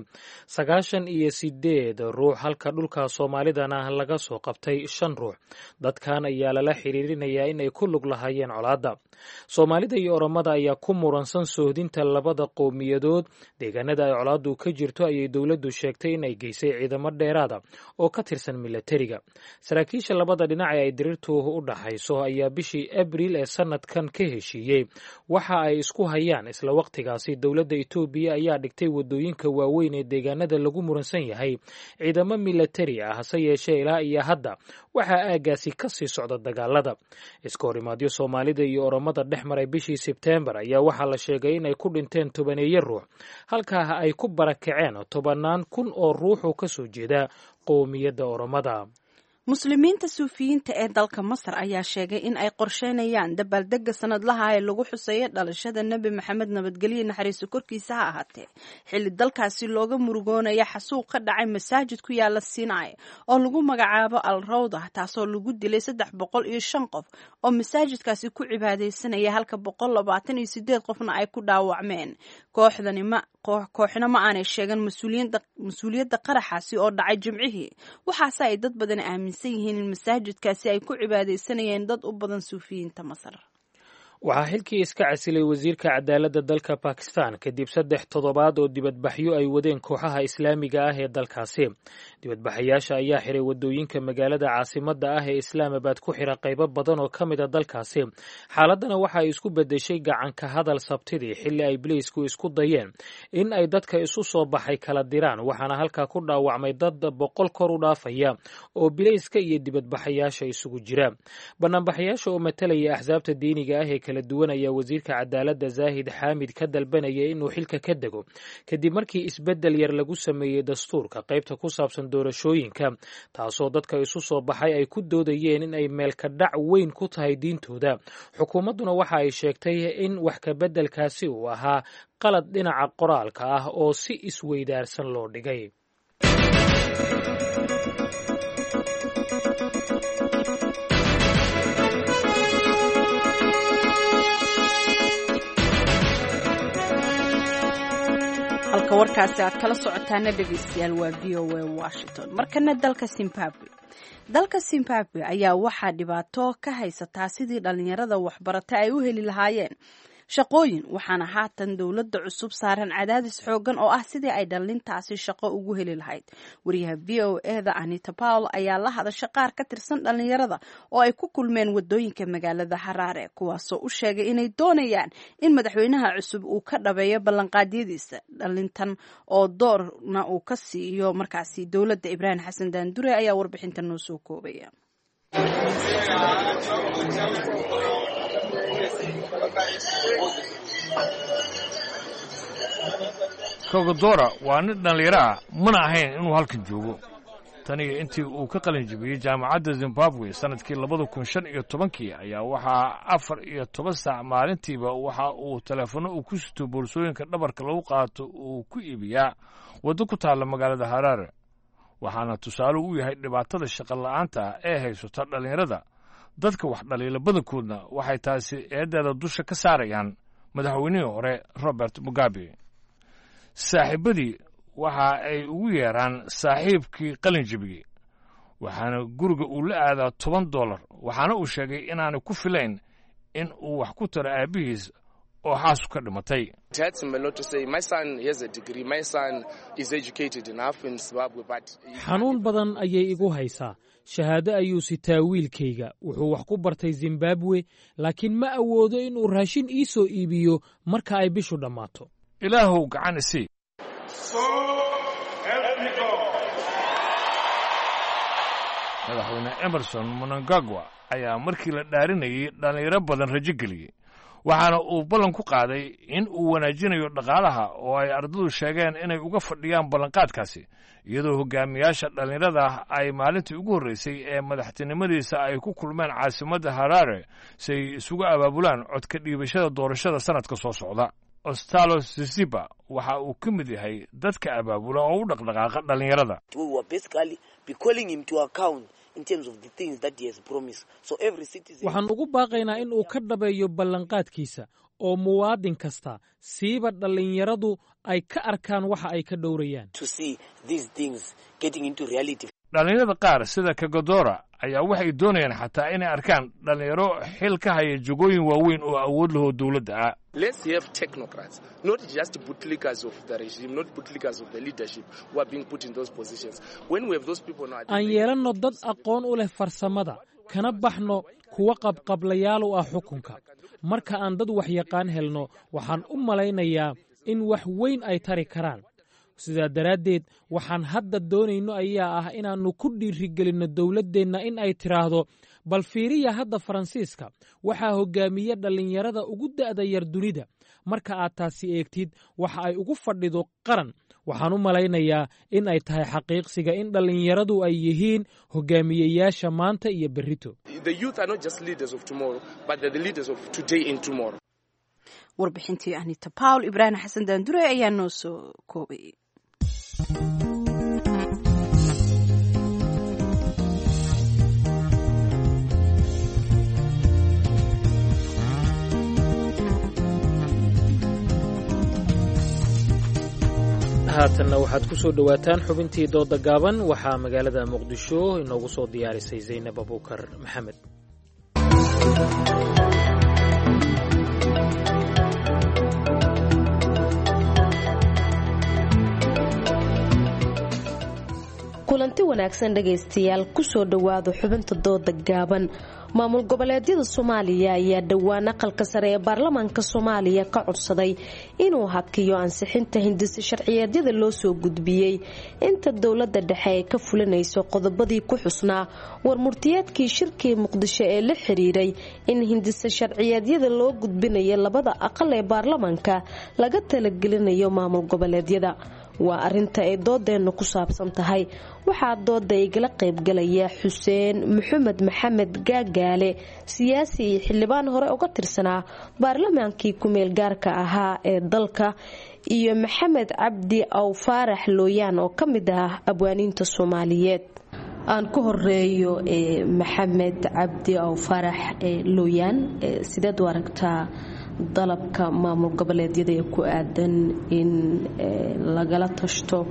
98 ruux halka dhulka Soomaalidana laga soo qabtay 5 ruux. dadkan ayaa lala xiriirinayaa in ay ku lug lahaayeen colaadda. Soomaalida iyo Oromada ayaa ku muransan sohdinta labada qowmiyadood deegaanada ay colaaddu ka jirto ayay dowladdu sheegtay in ay geysay ciidamo dheeraada oo ka tirsan milatariga. saraakiisha labada dhinac ee ay diriirtu u dhaxayso ayaa bishii Abriil ee sanadkan ka heshiiyey waxa ay isku hayaan. isla waqtigaasi dowladda Itoobiya ayaa dhigtay wadooyinka waaweyn ee deegaanada lagu muransan yahay ciidamo milatari ah, hase yeeshee ilaa iyo hadda waxaa aagaasi ka sii socda dagaalada. iska horimaadyo Soomaalida iyo Oromada dhex maray bishii Sebteembar ayaa waxaa la sheegay in ay ku dhinteen 10 ruux halka ay ku barakaceen 10,000 oo ruux oo ka soo jeeda qowmiyadda Oromada. muslimiinta suufiyiinta ee dalka Masar ayaa sheegay in ay qorsheynayaan dabaaldega sanadlaha ee lagu xuseeyo dhalashada Nabi Maxamed nabadgelyo naxariiso korkiisa ha ahaatee, xilli dalkaasi looga murugoonaya xasuuq ka dhacay masaajid ku yaala Sinai oo lagu magacaabo Al-Rawda, taasoo lagu dilay 305 qof oo masaajidkaasi ku cibaadeysanaya halka 128 qofna ay ku dhaawacmeen. kooxna ma aanay sheegan mas-uuliyadda qaraxaasi oo dhacay Jimcihii, waxaase ay dad badan aaminsan yihiin in masaajidkaasi ay ku cibaadeysanayeen dad u badan suufiyiinta Masar. waxaa xilkii iska casilay wasiirka cadaaladda dalka Pakistan kadib 3 toddobaad oo dibadbaxyo ay wadeen kooxaha islaamiga ah ee dalkaasi. dibadbaxayaasha ayaa xiray wadooyinka magaalada caasimadda ah ee Islaamabad ku xira qaybo badan oo ka mid a dalkaasi. xaaladana waxa ay isku bedeshay gacan ka hadal Sabtidii xilli ay biliisku isku dayeen in ay dadka isu soo baxay kala diraan, waxaana halkaa ku dhaawacmay dad 100 kor u dhaafaya oo biliiska iyo dibadbaxayaasha isugu jira. banaanbaxayaasha oo matalaya axsaabta diiniga ah ee kala duwan ayaa wasiirka cadaaladda Zaahid Xaamid ka dalbanaya inuu xilka ka dego kadib markii isbeddel yar lagu sameeyey dastuurka qaybta ku saabsan doorashooyinka, taasoo dadka isu soo baxay ay ku doodayeen in ay meelka dhac weyn ku tahay diintooda. xukuumadduna waxa ay sheegtay in wax ka beddelkaasi uu ahaa qalad dhinaca qoraalka ah oo si isweydaarsan loo dhigay. halka warkaasi aad kala socotaana dhegeystayaal waa VOA Washington. markana dalka Zimbabwe ayaa waxaa dhibaato ka haysataa sidii dhalinyarada waxbarata ay u heli lahaayeen shaqooyin waxaana haatan dowladda cusub saaran cadaadis xoogan oo ah sidii ay dhalintaasi shaqo ugu heli lahayd. wariyaha v o eda Anita Powell ayaa la hadasha qaar ka tirsan dhalinyarada oo ay ku kulmeen wadooyinka magaalada Harare, kuwaasoo u sheegay inay doonayaan in madaxweynaha cusub uu ka dhabeeyo ballanqaadyadiisa dhalintan oo doorna uu ka siiyo markaasi dowladda. Ibrahim Xasan Daandure ayaa warbixinta noo soo koobaya. Kogodora waa nin dhalinyaro ah, mana ahayn inuu halkan joogo. taniyo intii uu ka qalin jabiyey jaamacadda Zimbabwe sanadkii 2015 ayaa waxaa 14 saac maalintiiba waxa uu telefono uu ku sito boorsooyinka dhabarka lagu qaato uu ku iibiyaa waddo ku taalla magaalada Harare. waxaana tusaale u yahay dhibaatada shaqo la'aanta ee haysata dhalinyarada. dadka wax dhaliila badankoodna waxay taasi eedeeda dusha ka saarayaan madaxweynihii hore Robert Mugabe. saaxiibadii waxa ay ugu yeeraan saaxiibkii qalin jabiyey, waxaana guriga uu la aadaa $10, waxaana uu sheegay inaanay ku filayn in uu wax ku taro aabihiis oo xaasu ka dhimatay. xanuun badan ayay igu haysaa. shahaado ayuu sitaa wiilkayga, wuxuu wax ku bartay Zimbabwe, laakiin ma awoodo inuu raashin ii soo iibiyo marka ay bishu dhammaato. ilaahow gacan isii. madaxweyne Emerson Mnangagwa ayaa markii la dhaarinayay dhalinyaro badan rajo geliyey, waxaana uu ballan ku qaaday in uu wanaajinayo dhaqaalaha oo ay ardadu sheegeen inay uga fadhiyaan ballanqaadkaasi, iyadoo hogaamiyaasha dhalinyarada ay maalintii ugu horreysay ee madaxtinimadiisa ay ku kulmeen caasimadda Harare si ay isugu abaabulaan codka dhiibashada doorashada sanadka soo socda. Ostalo Sisiba waxa uu ka mid yahay dadka abaabula oo u dhaqdhaqaaqa dhalinyarada. waxaan ugu baaqaynaa in uu ka dhabeeyo ballanqaadkiisa oo muwaadin kasta siiba dhalinyaradu ay ka arkaan waxa ay ka dhowrayaan. dhalinyarada qaar sida Kogodora ayaa waxay doonayaan xataa inay arkaan dhalinyaro xil ka haya jagooyin waaweyn oo awood leh oo dowladda ah. Let's have technocrats, not just bootlickers of the regime, not bootlickers of the leadership who are being put in those positions. When we have those people now, aan yeelanno dad aqoon u leh farsamada, kana baxno kuwa qabqablayaal u ah xukunka. marka aan dad wax yaqaan helno, waxaan u malaynayaa in wax weyn ay tari karaan. sidaa daraaddeed waxaan hadda doonayno ayaa ah inaannu ku dhiirigelinno dowladdeenna in ay tiraahdo, bal fiiriya hadda Faransiiska waxaa hogaamiya dhalinyarada ugu da'da yar dunida. marka aad taasi eegtid waxa ay ugu fadhido qaran. waxaan u malaynayaa in ay tahay xaqiiqsiga in dhalinyaradu ay yihiin hogaamiyeyaasha maanta iyo berrito. warbixintii Anita Powell. Ibrahim Xasan Daandure ayaa noo soo koobay. haatanna waxaad ku soo dhowaataan xubintii dooda gaaban. waxaa magaalada Muqdisho inoogu soo diyaarisay Zaynab Abuukar Maxamed. kulanti wanaagsan dhagaystayaal, ku soo dhowaada xubinta dooda gaaban. maamul goboleedyada Soomaaliya ayaa dhowaan aqalka sare ee baarlamaanka Soomaaliya ka codsaday inuu hakiyo ansixinta hindisa sharciyeedyada loo soo gudbiyey inta dowladda dhexe ay ka fulinayso qodobadii ku xusnaa warmurtiyeedkii shirkii Muqdisho ee la xiriiray in hindisa sharciyeedyada loo gudbinayo labada aqal ee baarlamaanka laga talagelinayo maamul goboleedyada. waa arinta ay doodeena ku saabsan tahay. waxaa dooda igala qaybgalaya Xuseen Maxamed Maxamed Gaagaale, siyaasi iyo xildhibaan hore uga tirsanaa baarlamaankii ku meel gaarka ahaa ee dalka, iyo Maxamed Cabdi Aw Faarax Looyaan oo ka mid ah abwaaniinta Soomaaliyeed. aan ku horeeyo Maxamed Cabdi Aw Faarax Looyaan, sideed u aragtaa dalabka maamul goboleedyada ee ku aadan in lagala tashto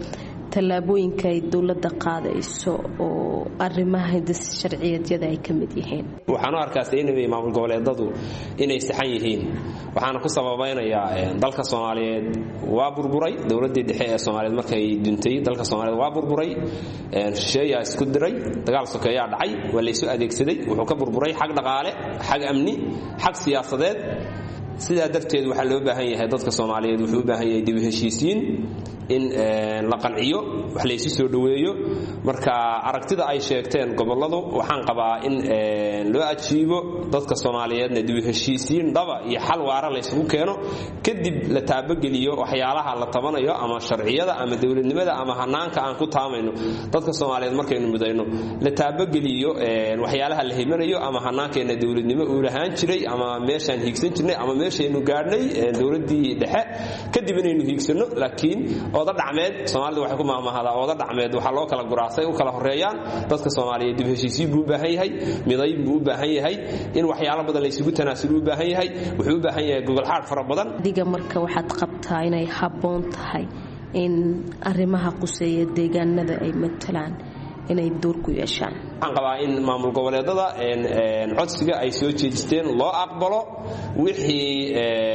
tallaabooyinka ay dowladda qaadayso oo arrimaha sharciyeedyada ay ka mid yihiin? waxaan u arkaa inay maamul goboleedadu inay saxan yihiin. waxaana ku sababaynayaa dalka Soomaaliyeed waa burburay, dowladda dhexe ee Soomaaliyeed markay duntay dalka Soomaaliyeed waa burburay, shisheeya isku diray, dagaal sokeeyaa dhacay, waa la isu adeegsaday, wuxuu ka burburay xag dhaqaale, xag amni, xag siyaasadeed. sidaa darteed waxaa loo baahan yahay dadka Soomaaliyeed wuxuu u baahan yahay dib u heshiisiin in la qanciyo, wax la isu soo dhaweeyo. marka aragtida ay sheegteen goboladu waxaan qabaa in loo ajiibo dadka Soomaaliyeedna dib u heshiisiin dhaba iyo xal waara la isugu keeno, kadib la taabageliyo waxyaalaha la tabanayo ama sharciyada ama dawladnimada ama hanaanka aan ku taamayno dadka Soomaaliyeed markaynu mudayno la taabageliyo waxyaalaha la himanayo ama hanaankeena dawladnimo uu lahaan jiray ama meeshaan hiigsan jirnay ama meeshaynu gaadhnay dawladdii dhexe, kadib inaynu hiigsano. laakiin ooda dhacmeed Soomaalidu waxay ku maamahada ooda dhacmeed waxa loo kala guraasay u kala horeeyaan. dadka Soomaaliyeed dib heshiisiin buu u baahan yahay, miday buu u baahan yahay, in waxyaalo badan la isugu tanaasulo u baahan yahay, wuxuu u baahan yahay gogol xaar fara badan. diga marka waxaad qabtaa inay habboon tahay in arrimaha quseeya deegaanada ay matalaan inay door ku yeeshaan. waxaan qabaa in maamul goboleedada codsiga ay soo jeedisteen loo aqbalo, wixii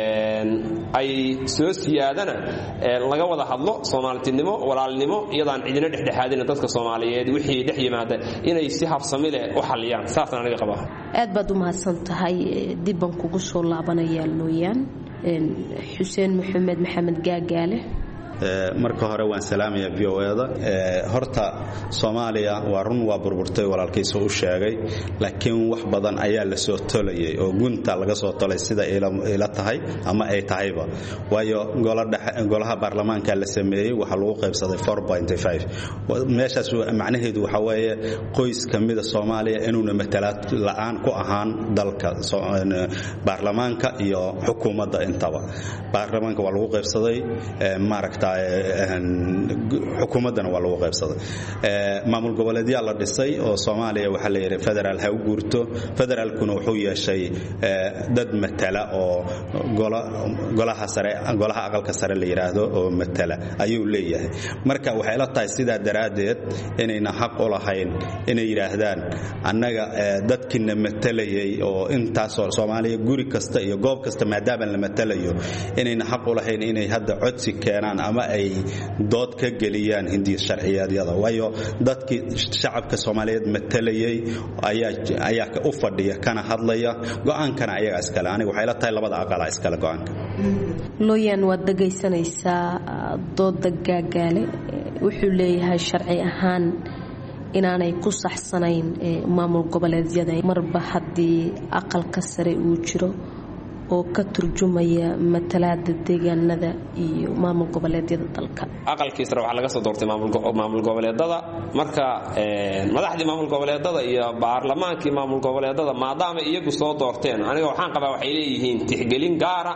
ay soo siyaadana laga wada hadlo, Soomaalinimo, walaalnimo, iyadaan cidina dhexdhexaadina dadka Soomaaliyeed wixii dhex yimaada inay si habsami leh u xaliyaan. saasna aniga qabaa. aad baad u mahadsan tahay. dib baan kugu soo laabanayaa Looyaan. Xuseen Maxamed Gaagaale. marka hore waan salaamaya VOA-da. horta Soomaaliya waa run waa burburtay walaalkiisa u sheegay, laakiin wax badan ayaa la soo tolayay oo gunta laga soo tolay sida ila tahay ama ay tahayba. waayo golaha baarlamaanka la sameeyay waxa lagu qaybsaday 4.5. meeshaas macnaheedu waxa weeye qoys kamida Soomaaliya inuuna matalaad la'aan ku ahaan dalka baarlamaanka iyo xukuumadda intaba. baarlamaanka waa lagu qaybsaday maaragtay xukuumadana waa lagu qaybsaday. maamul goboleedyo la dhisay oo Soomaaliya waxa la yiri federal ha u guurto. federaalkuna wuxuu yeeshay dad matala oo golaha sare golaha aqalka sare la yiraahdo oo matala ayuu leeyahay. marka waxay la tahay sida daraadeed inayna xaq u lahayn inay yiraahdaan annaga dadkina matalayay oo intaas oo Soomaaliya guri kasta iyo goob kasta maadaama la matalayo inayna xaq u lahayn inay hadda codsi keenaan ama ay dood ka geliyaan hindiya sharciyeedyada. waayo dadkii shacabka Soomaaliyeed matalayay ayaa u fadhiya kana hadlaya, go'aankana ayaga iskale. aniga waxay la tahay labada aqal iskale go'aanka. Looyaan waad dhagaysanaysaa dooda Gaagaale. wuxuu leeyahay sharci ahaan inaanay ku saxsanayn maamul goboleedyada marba haddii aqalka sare uu jiro oo ka turjumaya matalaada deegaanada iyo maamul goboleedyada dalka. aqalkiisana waxa laga soo doortay maamul goboleedada. marka madaxdii maamul goboleedada iyo baarlamaankii maamul goboleedada maadaama iyagu soo doorteen, aniga waxaan qabaa waxay leeyihiin tixgelin gaara.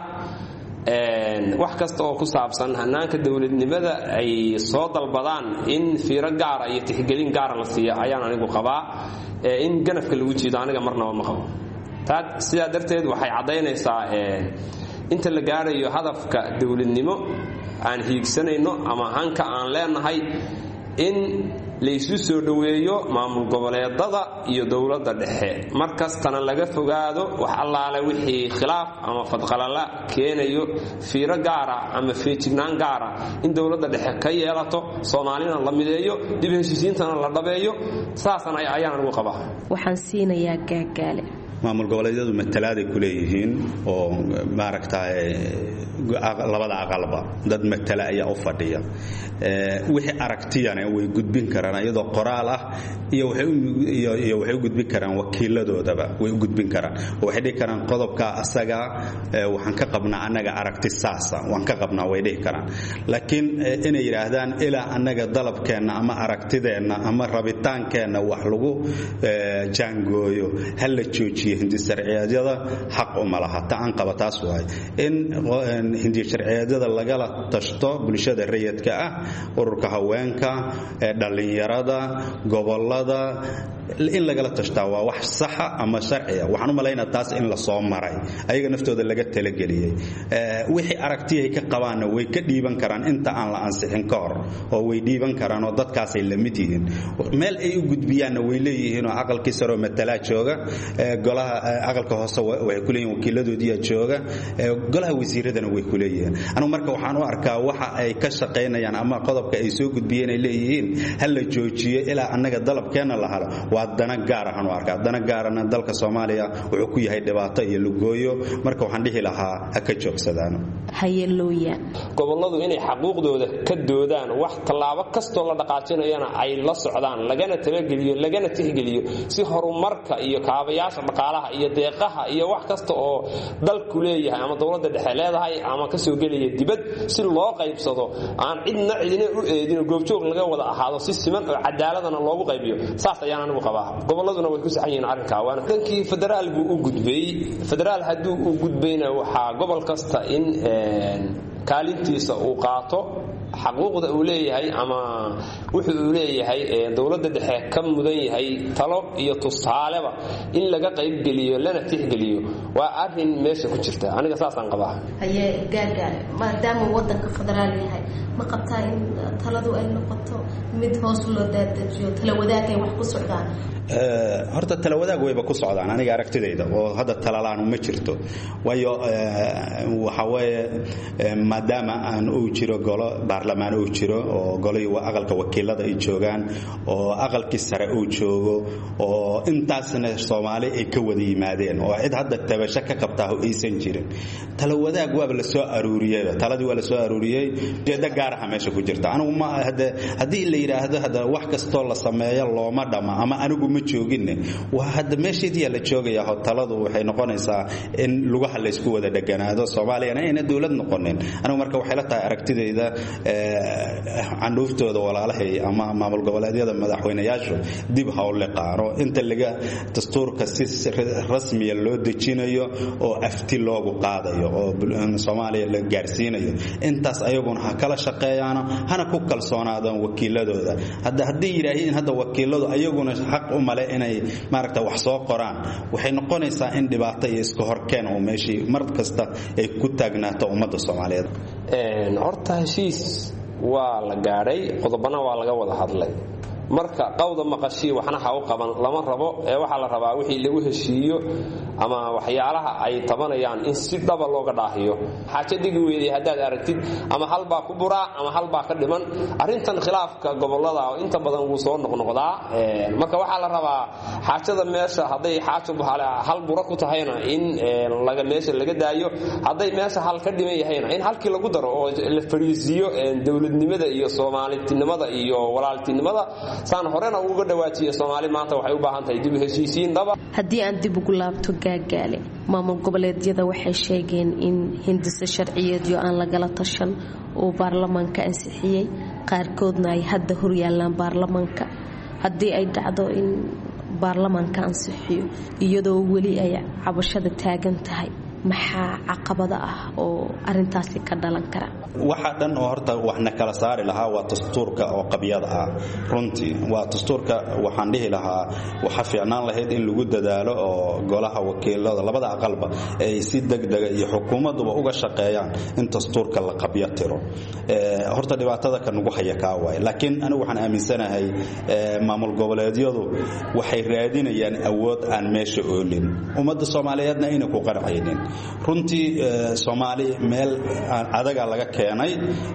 wax kasta oo ku saabsan hanaanka dawladnimada ay soo dalbadaan in fiiro gaara iyo tixgelin gaara la siiyo ayaan anigu qabaa. in ganafka lagu jiido aniga marnaba ma qabo. sidaa darteed waxay cadaynaysaa inta la gaarayo hadafka dawladnimo aan hiigsanayno ama hanka aan leenahay in la isu soo dhaweeyo maamul goboleedada iyo dawladda dhexe, markastana laga fogaado wax allaale wixii khilaaf ama fadqalala keenayo, fiiro gaara ama feejignaan gaara in dawladda dhexe ka yeelato, Soomaalina la mideeyo, dib heshiisiintana la dhabeeyo. saasana ayaan ugu qabaa. waxaan siinayaa Gaagaale. maamul goboleedyadu matalaaday ku leeyihiin oo maaragtay labada aqalba dad matala ayaa u fadhiya. wixii aragtiyana way gudbin karaan iyadoo qoraal ah iyo waxay u gudbin karaan wakiiladoodaba way u gudbin karaan. waxay dhigi karaan qodobka asaga waxaan ka qabnaa annaga aragti saasa waan ka qabnaa way dhigi karaan. laakiin inay yiraahdaan ilaa annaga dalabkeena ama aragtideena ama rabitaankeenna wax lagu jaangooyo hal la joojiyo hindi sharciyeedyada xaq uma laha. aan qaba taas waay in hindi sharciyeedyada lagala tashto bulshada rayidka ah, ururka haweenka, dhalinyarada, gobolada in lagala tashtaa waa wax saxa ama sharciya. waxaan u malaynaa taas in la soo maray ayaga naftooda laga talageliyey. wixii aragtiya ay ka qabaanna way ka dhiiban karaan inta aan la ansixin ka hor, oo way dhiiban karaan oo dadkaasay la mid yihiin. meel ay u gudbiyaanna way leeyihiin oo aqalkii sare oo matalaa jooga, golaha aqalka hoose waxay ku leeyihiin wakiiladoodiiya jooga, golaha wasiiradana way ku leeyihiin. anigu marka waxaan u arkaa waxa ay ka shaqaynayaan ama qodobka ay soo gudbiyeen ay leeyihiin ha la joojiyo ilaa annaga dalabkeenna la helo, waa dana gaar ahaan u arkaa. dana gaarana dalka Soomaaliya wuxuu ku yahay dhibaato iyo lugooyo, marka waxaan dhihi lahaa ha ka joogsadaan. gobolladu inay xaquuqdooda ka doodaan, wax tallaabo kastoo la dhaqaajinayana ay la socdaan, lagana talageliyo lagana tixgeliyo si horumarka iyo kaabayaasha dhaqaalaha iyo deeqaha iyo wax kasta oo dalku leeyahay ama dowladda dhexe leedahay ama ka soo gelaya dibad si loo qaybsado, aan cidina u eedin, goobjoog laga wada ahaado, si siman oo cadaaladana loogu qaybiyo. saas ayaan anigu qabaa. gobolladuna way ku saxan yihiin arrinkaa. waana dhankii federaal buu u gudbay. federaal hadduu u gudbayna waxaa gobol kasta in kaalintiisa uu qaato, xaquuqda uu leeyahay ama wuxuu uu leeyahay dowladda dhexe ka mudan yahay talo iyo tusaaleba in laga qaybgeliyo lana tixgeliyo. waa arrin meesha ku jirta. aniga saasaan qabaa. maadaama wadanka federaal yahay, ma qabtaa in taladu ay noqoto mid hoos loo daadajiyo, tala wadaag ay wax ku socdaan? horta tala wadaag wayba ku socdaan aniga aragtidayda, oo hadda talalaan ma jirto. waayo waxa weeye maadaama aan uu jiro golo baarlamaan uu jiro, oo golihii aqalka wakiilada ay joogaan, oo aqalkii sare uu joogo, oo intaasna Soomaali ay ka wada yimaadeen, oo cid hadda tabasho ka qabtaa aysan jirin. tala wadaag waaba la soo aruuriyay, taladii waa la soo aruuriyay, jeeda gaar ah meesha ku jirta. anigu ma hadii la yiraahdo hadda wax kasto la sameeyo looma dhama ama anigu ma joogin, waa hadda meesheedii la joogaya. taladu waxay noqonaysaa in lugaha la isku wada dhaganaado, Soomaaliyana ayna dawlad noqonin. anigu marka waxay la tahay aragtidayda candhuuftooda walaalahay ama maamul goboleedyada madaxweynayaashu dib hawl qaaro inta laga dastuurka si rasmi ah loo dejinayo oo afti loogu qaadayo oo Soomaaliya la gaarsiinayo. intaas ayaguna ha kala shaqeeyaan, hana ku kalsoonaadaan wakiiladooda. haddii yiraahdeen hadda wakiiladu ayaguna xaq u male inay maaragta wax soo qoraan, waxay noqonaysaa in dhibaato iyo iska horkeen oo meeshii mar kasta ay ku taagnaato ummadda Soomaaliyeed. horta heshiis waa la gaadhay, qodobana waa laga wada hadlay. marka qowda maqashii waxna ha u qaban lama rabo, waxa la rabaa wixii lagu heshiiyo ama waxyaalaha ay tabanayaan in si dhaba looga dhaahiyo. xaaje dhigi weeyay hadaad aragtid ama halba ku buraa ama halba ka dhiman. arrintan khilaafka gobolada oo inta badan uu soo noqnoqdaa, marka waxa la rabaa xaajada meesha haday xaajo hal bura ku tahayna in laga meesha laga daayo, haday meesha hal ka dhiman yahayna in halkii lagu daro oo la fariisiyo dawladnimada iyo Soomaalitinimada iyo walaaltinimada. saan horena uga dhawaajiyay Soomaali maanta waxay u baahan tahay dib u heshiisiin dhaba. haddii aan dib ugu laabto gaagaale, maamul goboleedyada waxay sheegeen in hindisa sharciyeedyo aan lagala tashan oo baarlamaanka ansixiyay, qaarkoodna ay hadda hor yaalaan baarlamaanka. haddii ay dhacdo in baarlamaanka ansixiyo iyadoo weli ay cabashada taagan tahay, maxaa caqabada ah oo arintaasi ka dhalan kara? waxa dhan oo horta waxna kala saari lahaa waa dastuurka oo qabyada ah. runtii waa dastuurka waxaan dhihi lahaa waxa fiicnaan lahayd in lagu dadaalo oo golaha wakiilada labada aqalba ay si degdeg iyo xukuumaduba uga shaqeeyaan in dastuurka la qabyo tiro. horta dhibaatada ka nagu haya ka waay, laakiin anigu waxaan aaminsanahay maamul goboleedyadu waxay raadinayaan awood aan meesha oolin, ummadda Soomaaliyeedna inay ku qarxaynin. runtii Soomaali meel adaga laga keenay,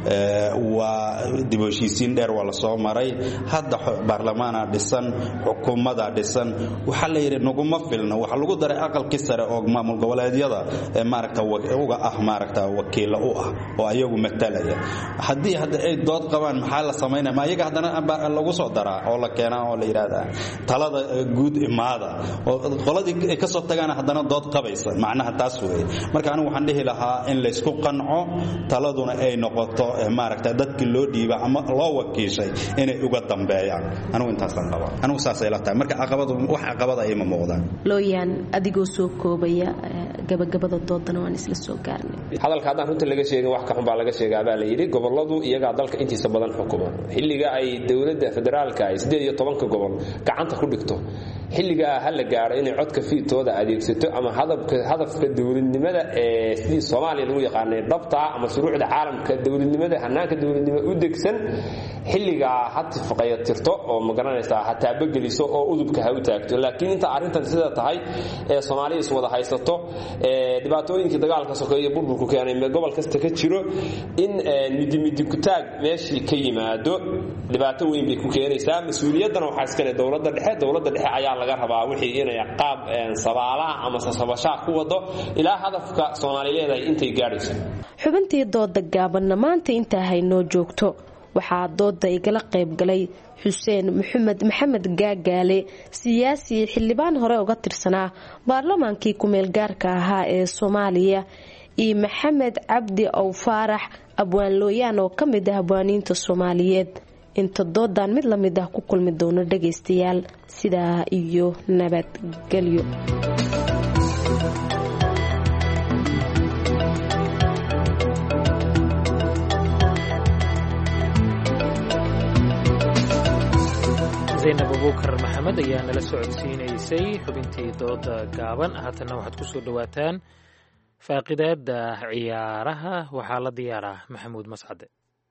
waa dib u heshiisiin dheer waa la soo maray. hadda baarlamaana dhisan, xukuumada dhisan, waxa la yiri naguma filna. waxa lagu daray aqalkii sare oo maamul goboleedyada maaragta uga ah maaragta wakiilo u ah oo ayagu matalaya. haddii hadda ay dood qabaan maxaa la sameeynaa? ma ayaga hadana lagu soo daraa oo la keenaa oo la yiraahdaa talada guud imaada oo qoladii ay ka soo tagaan hadana dood qabaysa. macnaha taas weeye marka anigu waxaan dhihi lahaa in laysku qanco taladuna ay noqoto maaragta dadkii loo dhiiba ama loo wakiishay inay uga dambeeyaan anigu intaasaan qabaa anigu saasay la tahay marka wax caqabada ay ma muuqdaan looyaan adigoo soo koobaya gabagabada doodana waan isla soo gaarnay hadalka haddaan runta laga sheegin wax ka xun baa laga sheegaa baa la yidhi gobolladu iyagaa dalka intiisa badan xukuma xilliga ay dowladda federaalka ay 18 gobol gacanta ku dhigto xilligaa ha la gaaro inay codka fiitooda adeegsato ama hadafka dowladnimada ee sidii Soomaaliya lagu yaqaanay dhabta ama shuruucda caalamka dowladnimada hanaanka dowladnimo u degsan xilligaa hati faqayatirto oo magaranaysa hataa bageliso oo udubka ha u taagto laakiin inta arintan sida tahay ee Soomaaliya is wada haysato dhibaatooyinka dagaalka sokeeye burburku keenay gobol kasta ka jiro in midi ku taag meeshii ka yimaado dhibaato weyn bay ku keenaysaa mas'uuliyadana waxa iska leh dawladda dhexe ayaa laga rabaa wixii inay qaab sabaalaha ama sabashaa ku wado ilaa hadafka Soomaaliyeed ay intay gaarayso xubintii dooda gaabanna maanta inta haynoo joogto waxaa dooda igala qayb galay Xuseen Maxamed Gaagaale siyaasi xildhibaan hore uga tirsanaa baarlamaankii ku meel gaarka ahaa ee Soomaaliya iyo Maxamed Cabdi Aw Faarax abwaan looyaan oo ka mid ah abwaaniinta Soomaaliyeed inta doodan mid la mid ah ku kulmi doono dhageystayaal sidaa iyo nabadgelyo zaynab abuukar maxamed ayaa nala socodsiinaysay xubintii dooda gaaban haatana waxaad ku soo dhowaataan faaqidaada ciyaaraha waxaa la diyaaraa maxamuud mascade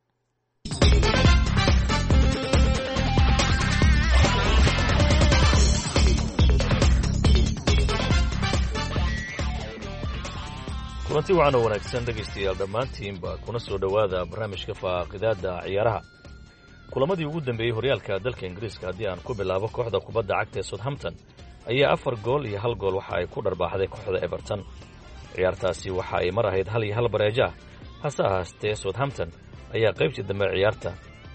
kulanti wacan oo wanaagsan dhegaystayaal dhammaantiinba kuna soo dhowaada barnaamijka faaqidaada ciyaaraha kulamadii ugu dambeeyey horyaalka dalka ingiriiska haddii aan ku bilaabo kooxda kubadda cagta ee Southampton ayaa 4 gool iyo 1 gool waxa ay ku dharbaaxday kooxda Everton ciyaartaasi waxa ay mar ahayd 1-1 bareejo hase ahaatee Southampton ayaa qaybtii dambe ciyaarta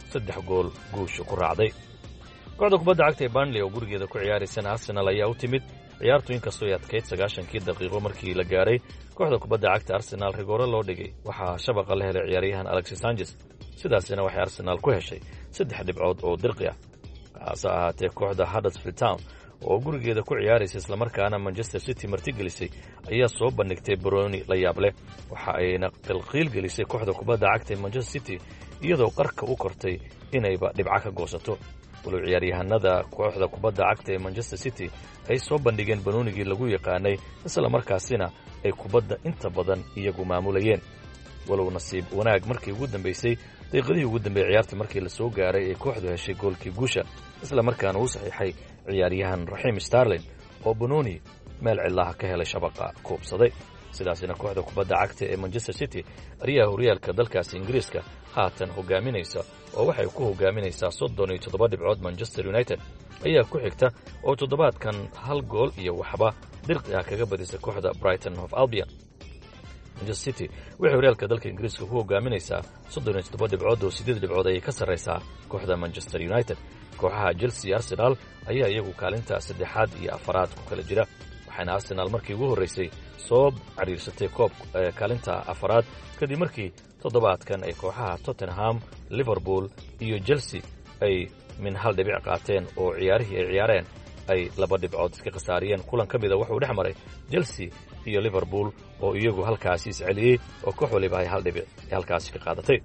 3 gool guusha ku raacday kooxda kubadda cagta ee Burnley oo gurigeeda ku ciyaaraysan Arsenal ayaa u timid ciyaartu inkastoo ay adkayd 90 daqiiqo markii la gaaray kooxda kubadda cagta Arsenal rigooro loo dhigay waxaa shabaqa la helay ciyaaryahan Alexis Sanchez sidaasina waxay Arsenal ku heshay 3 dhibcood oo dirqi ah hase ahaatee kooxda Huddersfield Town oo gurigeeda ku ciyaaraysa isla markaana Manchester City martigelisay ayaa soo bandhigtay Bruni la yaab leh waxa ayna qalqiil gelisay kooxda kubadda cagta ee Manchester City iyadoo qarka u kortay inayba dhibco ka goosato walow ciyaaryahanada kooxda kubadda cagta ee Manchester City ay soo bandhigeen banoonigii lagu yaqaanay isla markaasina ay kubadda inta badan iyagu maamulayeen walow nasiib wanaag markii ugu dambeysay daqiiqadii ugu dambeeyay ciyaarta markii la soo gaaray ee kooxdu heshay goolkii guusha isla markaana uu saxiixay ciyaaryahan Raheem Sterling oo banooni meel cilaha ka helay shabaqa koobsaday sidaasina kooxda kubadda cagta ee Manchester City ayaa horyaalka dalkaas Ingiriiska haatan hogaaminaysa oo waxay ku hogaaminaysaa 37 dhibcood Manchester United ayaa ku xigta oo toddobaadkan 1 gool iyo waxba dirqi ah kaga badisay kooxda Brighton of Albion Manchester City waxay horyaalka dalka Ingiriiska ku hogaaminaysaa 37 dhibcood oo 8 dhibcood ay ka sareysaa kooxda Manchester United kooxaha Chelsea Arsenal ayaa iyagu kaalinta 3aad iyo 4aad ku kala jira waxaana Arsenal markii ugu horeysay soo cariirsatay kaalinta 4aad kadib markii toddobaadkan ay kooxaha Tottenham Liverpool iyo Chelsea ay min hal dhibic qaateen oo ciyaarihii ay ciyaareen ay 2 dhibcood iska qasaariyeen kulan kamida wuxuu dhex maray Chelsea iyo Liverpool oo iyagu halkaasi isceliyay oo koox waliba ay 1 dhibic halkaasi ka qaadatay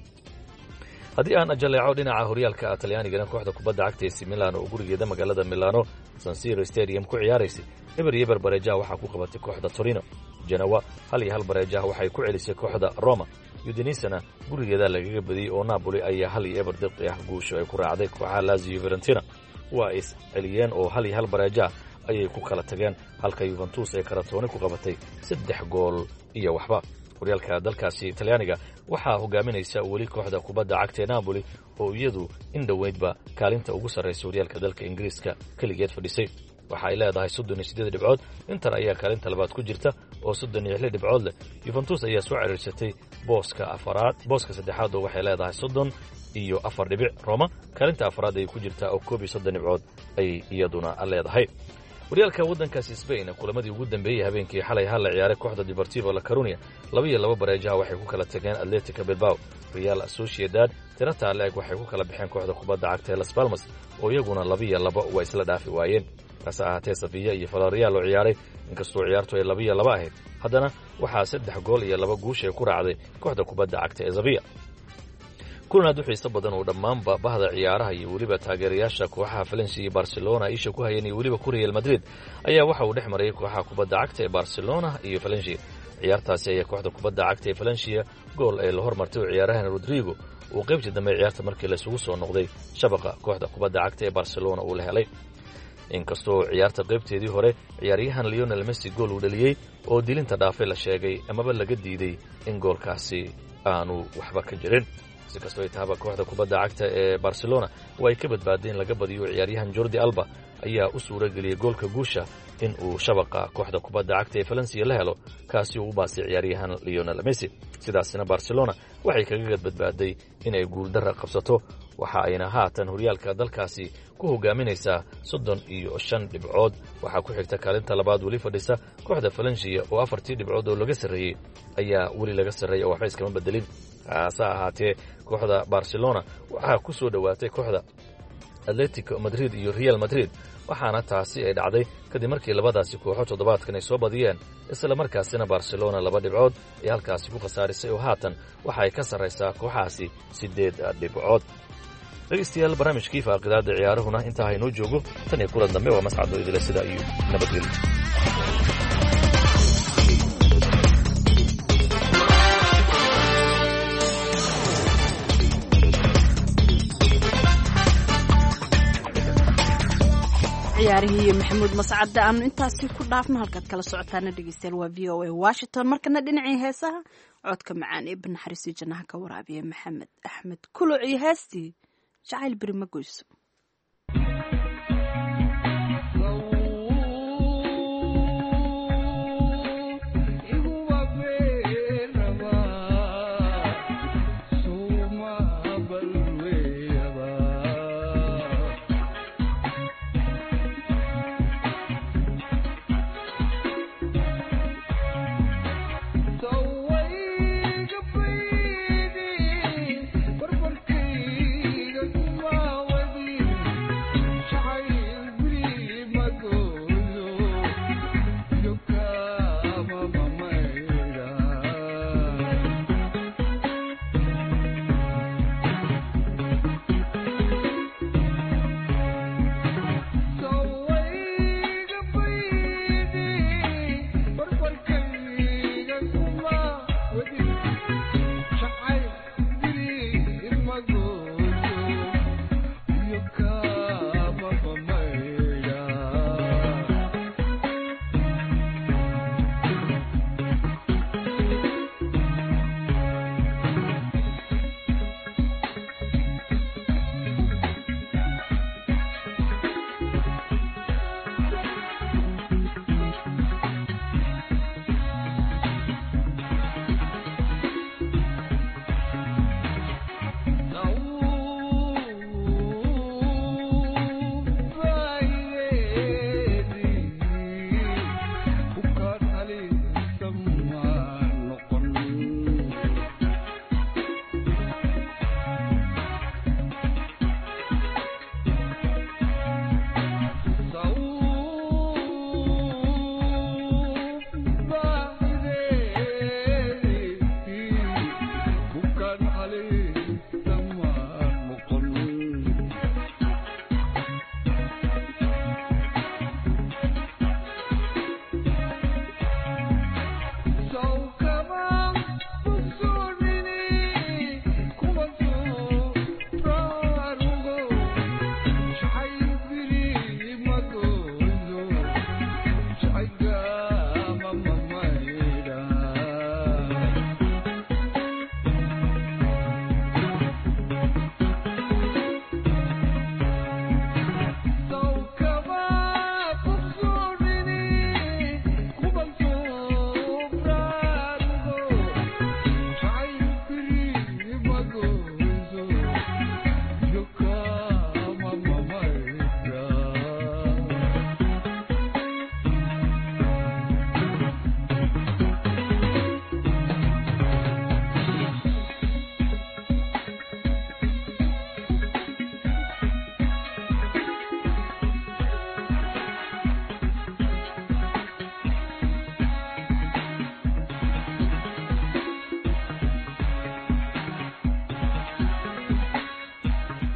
haddii aan ajaleeco dhinaca horyaalka Talyaaniga kooxda kubadda cagta AC Milan oo gurigeeda magaalada Milano San Siro Stadium ku ciyaaraysay eber bareejo waxa ku qabatay kooxda Torino Genoa 1-1 bareejo waxay ku celisay kooxda Roma Udinesena gurigeeda lagaga badiyay oo Napoli ayaa 1-1 dirqi ah guusha ay ku raacday kooxaha Lazio Fiorentina waa is celiyeen oo 1-1 bareejo ayay ku kala tageen halka Juventus ay Crotone ku qabatay 3 gool iyo waxba horyaalka dalkaasi Talyaaniga waxaa hogaaminaysa wali kooxda kubadda cagta ee Napoli oo iyadu in dhaweydba kaalinta ugu sareysa horyaalka dalka Ingiriiska kaligeed fadhisay waxa ay leedahay 38 dhibcood Inter ayaa kaalinta labaad ku jirta oo 36 dhibcood leh Juventus ayaa soo cariirsatay booska saddexaad oo waxay leedahay 34 dhibic Roma kaalinta afraad ay ku jirtaa oo 30 dhibcood ay iyaduna leedahay horyaalka waddankaasi Spain kulamadii ugu dambeeyey habeenkii xalay hal la ciyaaray kooxda Deportivo La Coruña 2-2 bareejaha waxay ku kala tageen Atletico Bilbao. Real Sociedad tirata leeg waxay ku kala baxeen kooxda kubadda cagta ee Las Palmas oo iyaguna 2-2 way isla dhaafi waayeen. kaas ahaatee Sevilla iyo Villarreal oo ciyaaray inkastoo ciyaartu ay 2-2 ahayd haddana waxaa 3 gool iyo 2 guush ay ku raacday kooxda kubadda cagta ee Sevilla. kulan aad u xiiso badan oo dhammaanba bahda ciyaaraha iyo weliba taageerayaasha kooxaha Valencia iyo Barcelona isha ku hayeen iyo weliba Real Madrid ayaa waxa uu dhex maray kooxaha kubadda cagta ee Barcelona iyo Valencia. ciyaartaasi ayaa kooxda kubadda cagta ee Valencia gool ay la hormartay oo ciyaarahan Rodrigo uu qaybtii dambe ciyaarta markii la isugu soo noqday shabaqa kooxda kubadda cagta ee Barcelona uu la helay. inkastoo ciyaarta qaybteedii hore ciyaaryahan Lionel Messi gool uu dhaliyay oo dilinta dhaafay la sheegay amaba laga diiday in goolkaasi aanu waxba ka jirin. si kastoo ay tahaba kooxda kubadda cagta ee Barcelona way ka badbaadeen laga badiyo ciyaaryahan Jordi Alba ayaa u suura geliyay goolka guusha in uu shabaqa kooxda kubadda cagta ee Valencia la helo kaasi uu u baasay ciyaaryahan Lionel Messi. sidaasina Barcelona waxay kaga badbaaday inay guul darra qabsato waxa ayna haatan horyaalka dalkaasi ku hogaaminaysaa 35 dhibcood. waxaa ku xigta kaalinta labaad weli fadhisa kooxda Valencia oo 4 dhibcood oo laga sareeyay ayaa weli laga sareeyay oo waxba iskama bedelin. hase ahaatee kooxda Barcelona waxaa ku soo dhawaatay kooxda Atletico Madrid iyo Real Madrid waxaana taasi ay dhacday kadib markii labadaasi kooxood toddobaadkan ay soo badiyeen isla markaasina Barcelona 2 dhibcood ee halkaasi ku khasaarisay oo haatan waxa ay ka sareysaa kooxaasi 8 dhibcood. dhegeystayaal barnaamijkii faaqidaada ciyaarahuna intaa haynoo joogo tan iyo kulan dambe waa mascado idila sida iyo nabadgelyo. ciyaarihii maxamuud mascadde aanu intaasi ku dhaafno halkaad kala socotaana dhegeystayaal waa VOA Washington. markana dhinacii heesaha codka macaan ee banaxariistii jannaha ka waraabiya maxamed axmed kuluc iyo heestii jacayl beri ma goyso. Try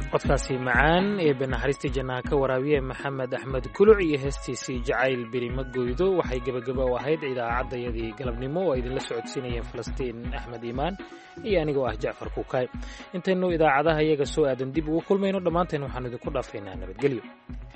codkaasi macaan ee banaxariistii jannaha ka waraabiye maxamed axmed kuluc iyo heestiisii jacayl birima goydo waxay gebagaba u ahayd idaacadayadii galabnimo oo ay idinla socodsiinayeen falastiin axmed iimaan iyo anigoo ah jacfar kuukay intaynu idaacadaha iyaga soo aadan dib ugu kulmayno dhammaanteen waxaanu idinku dhaafaynaa nabadgelyo.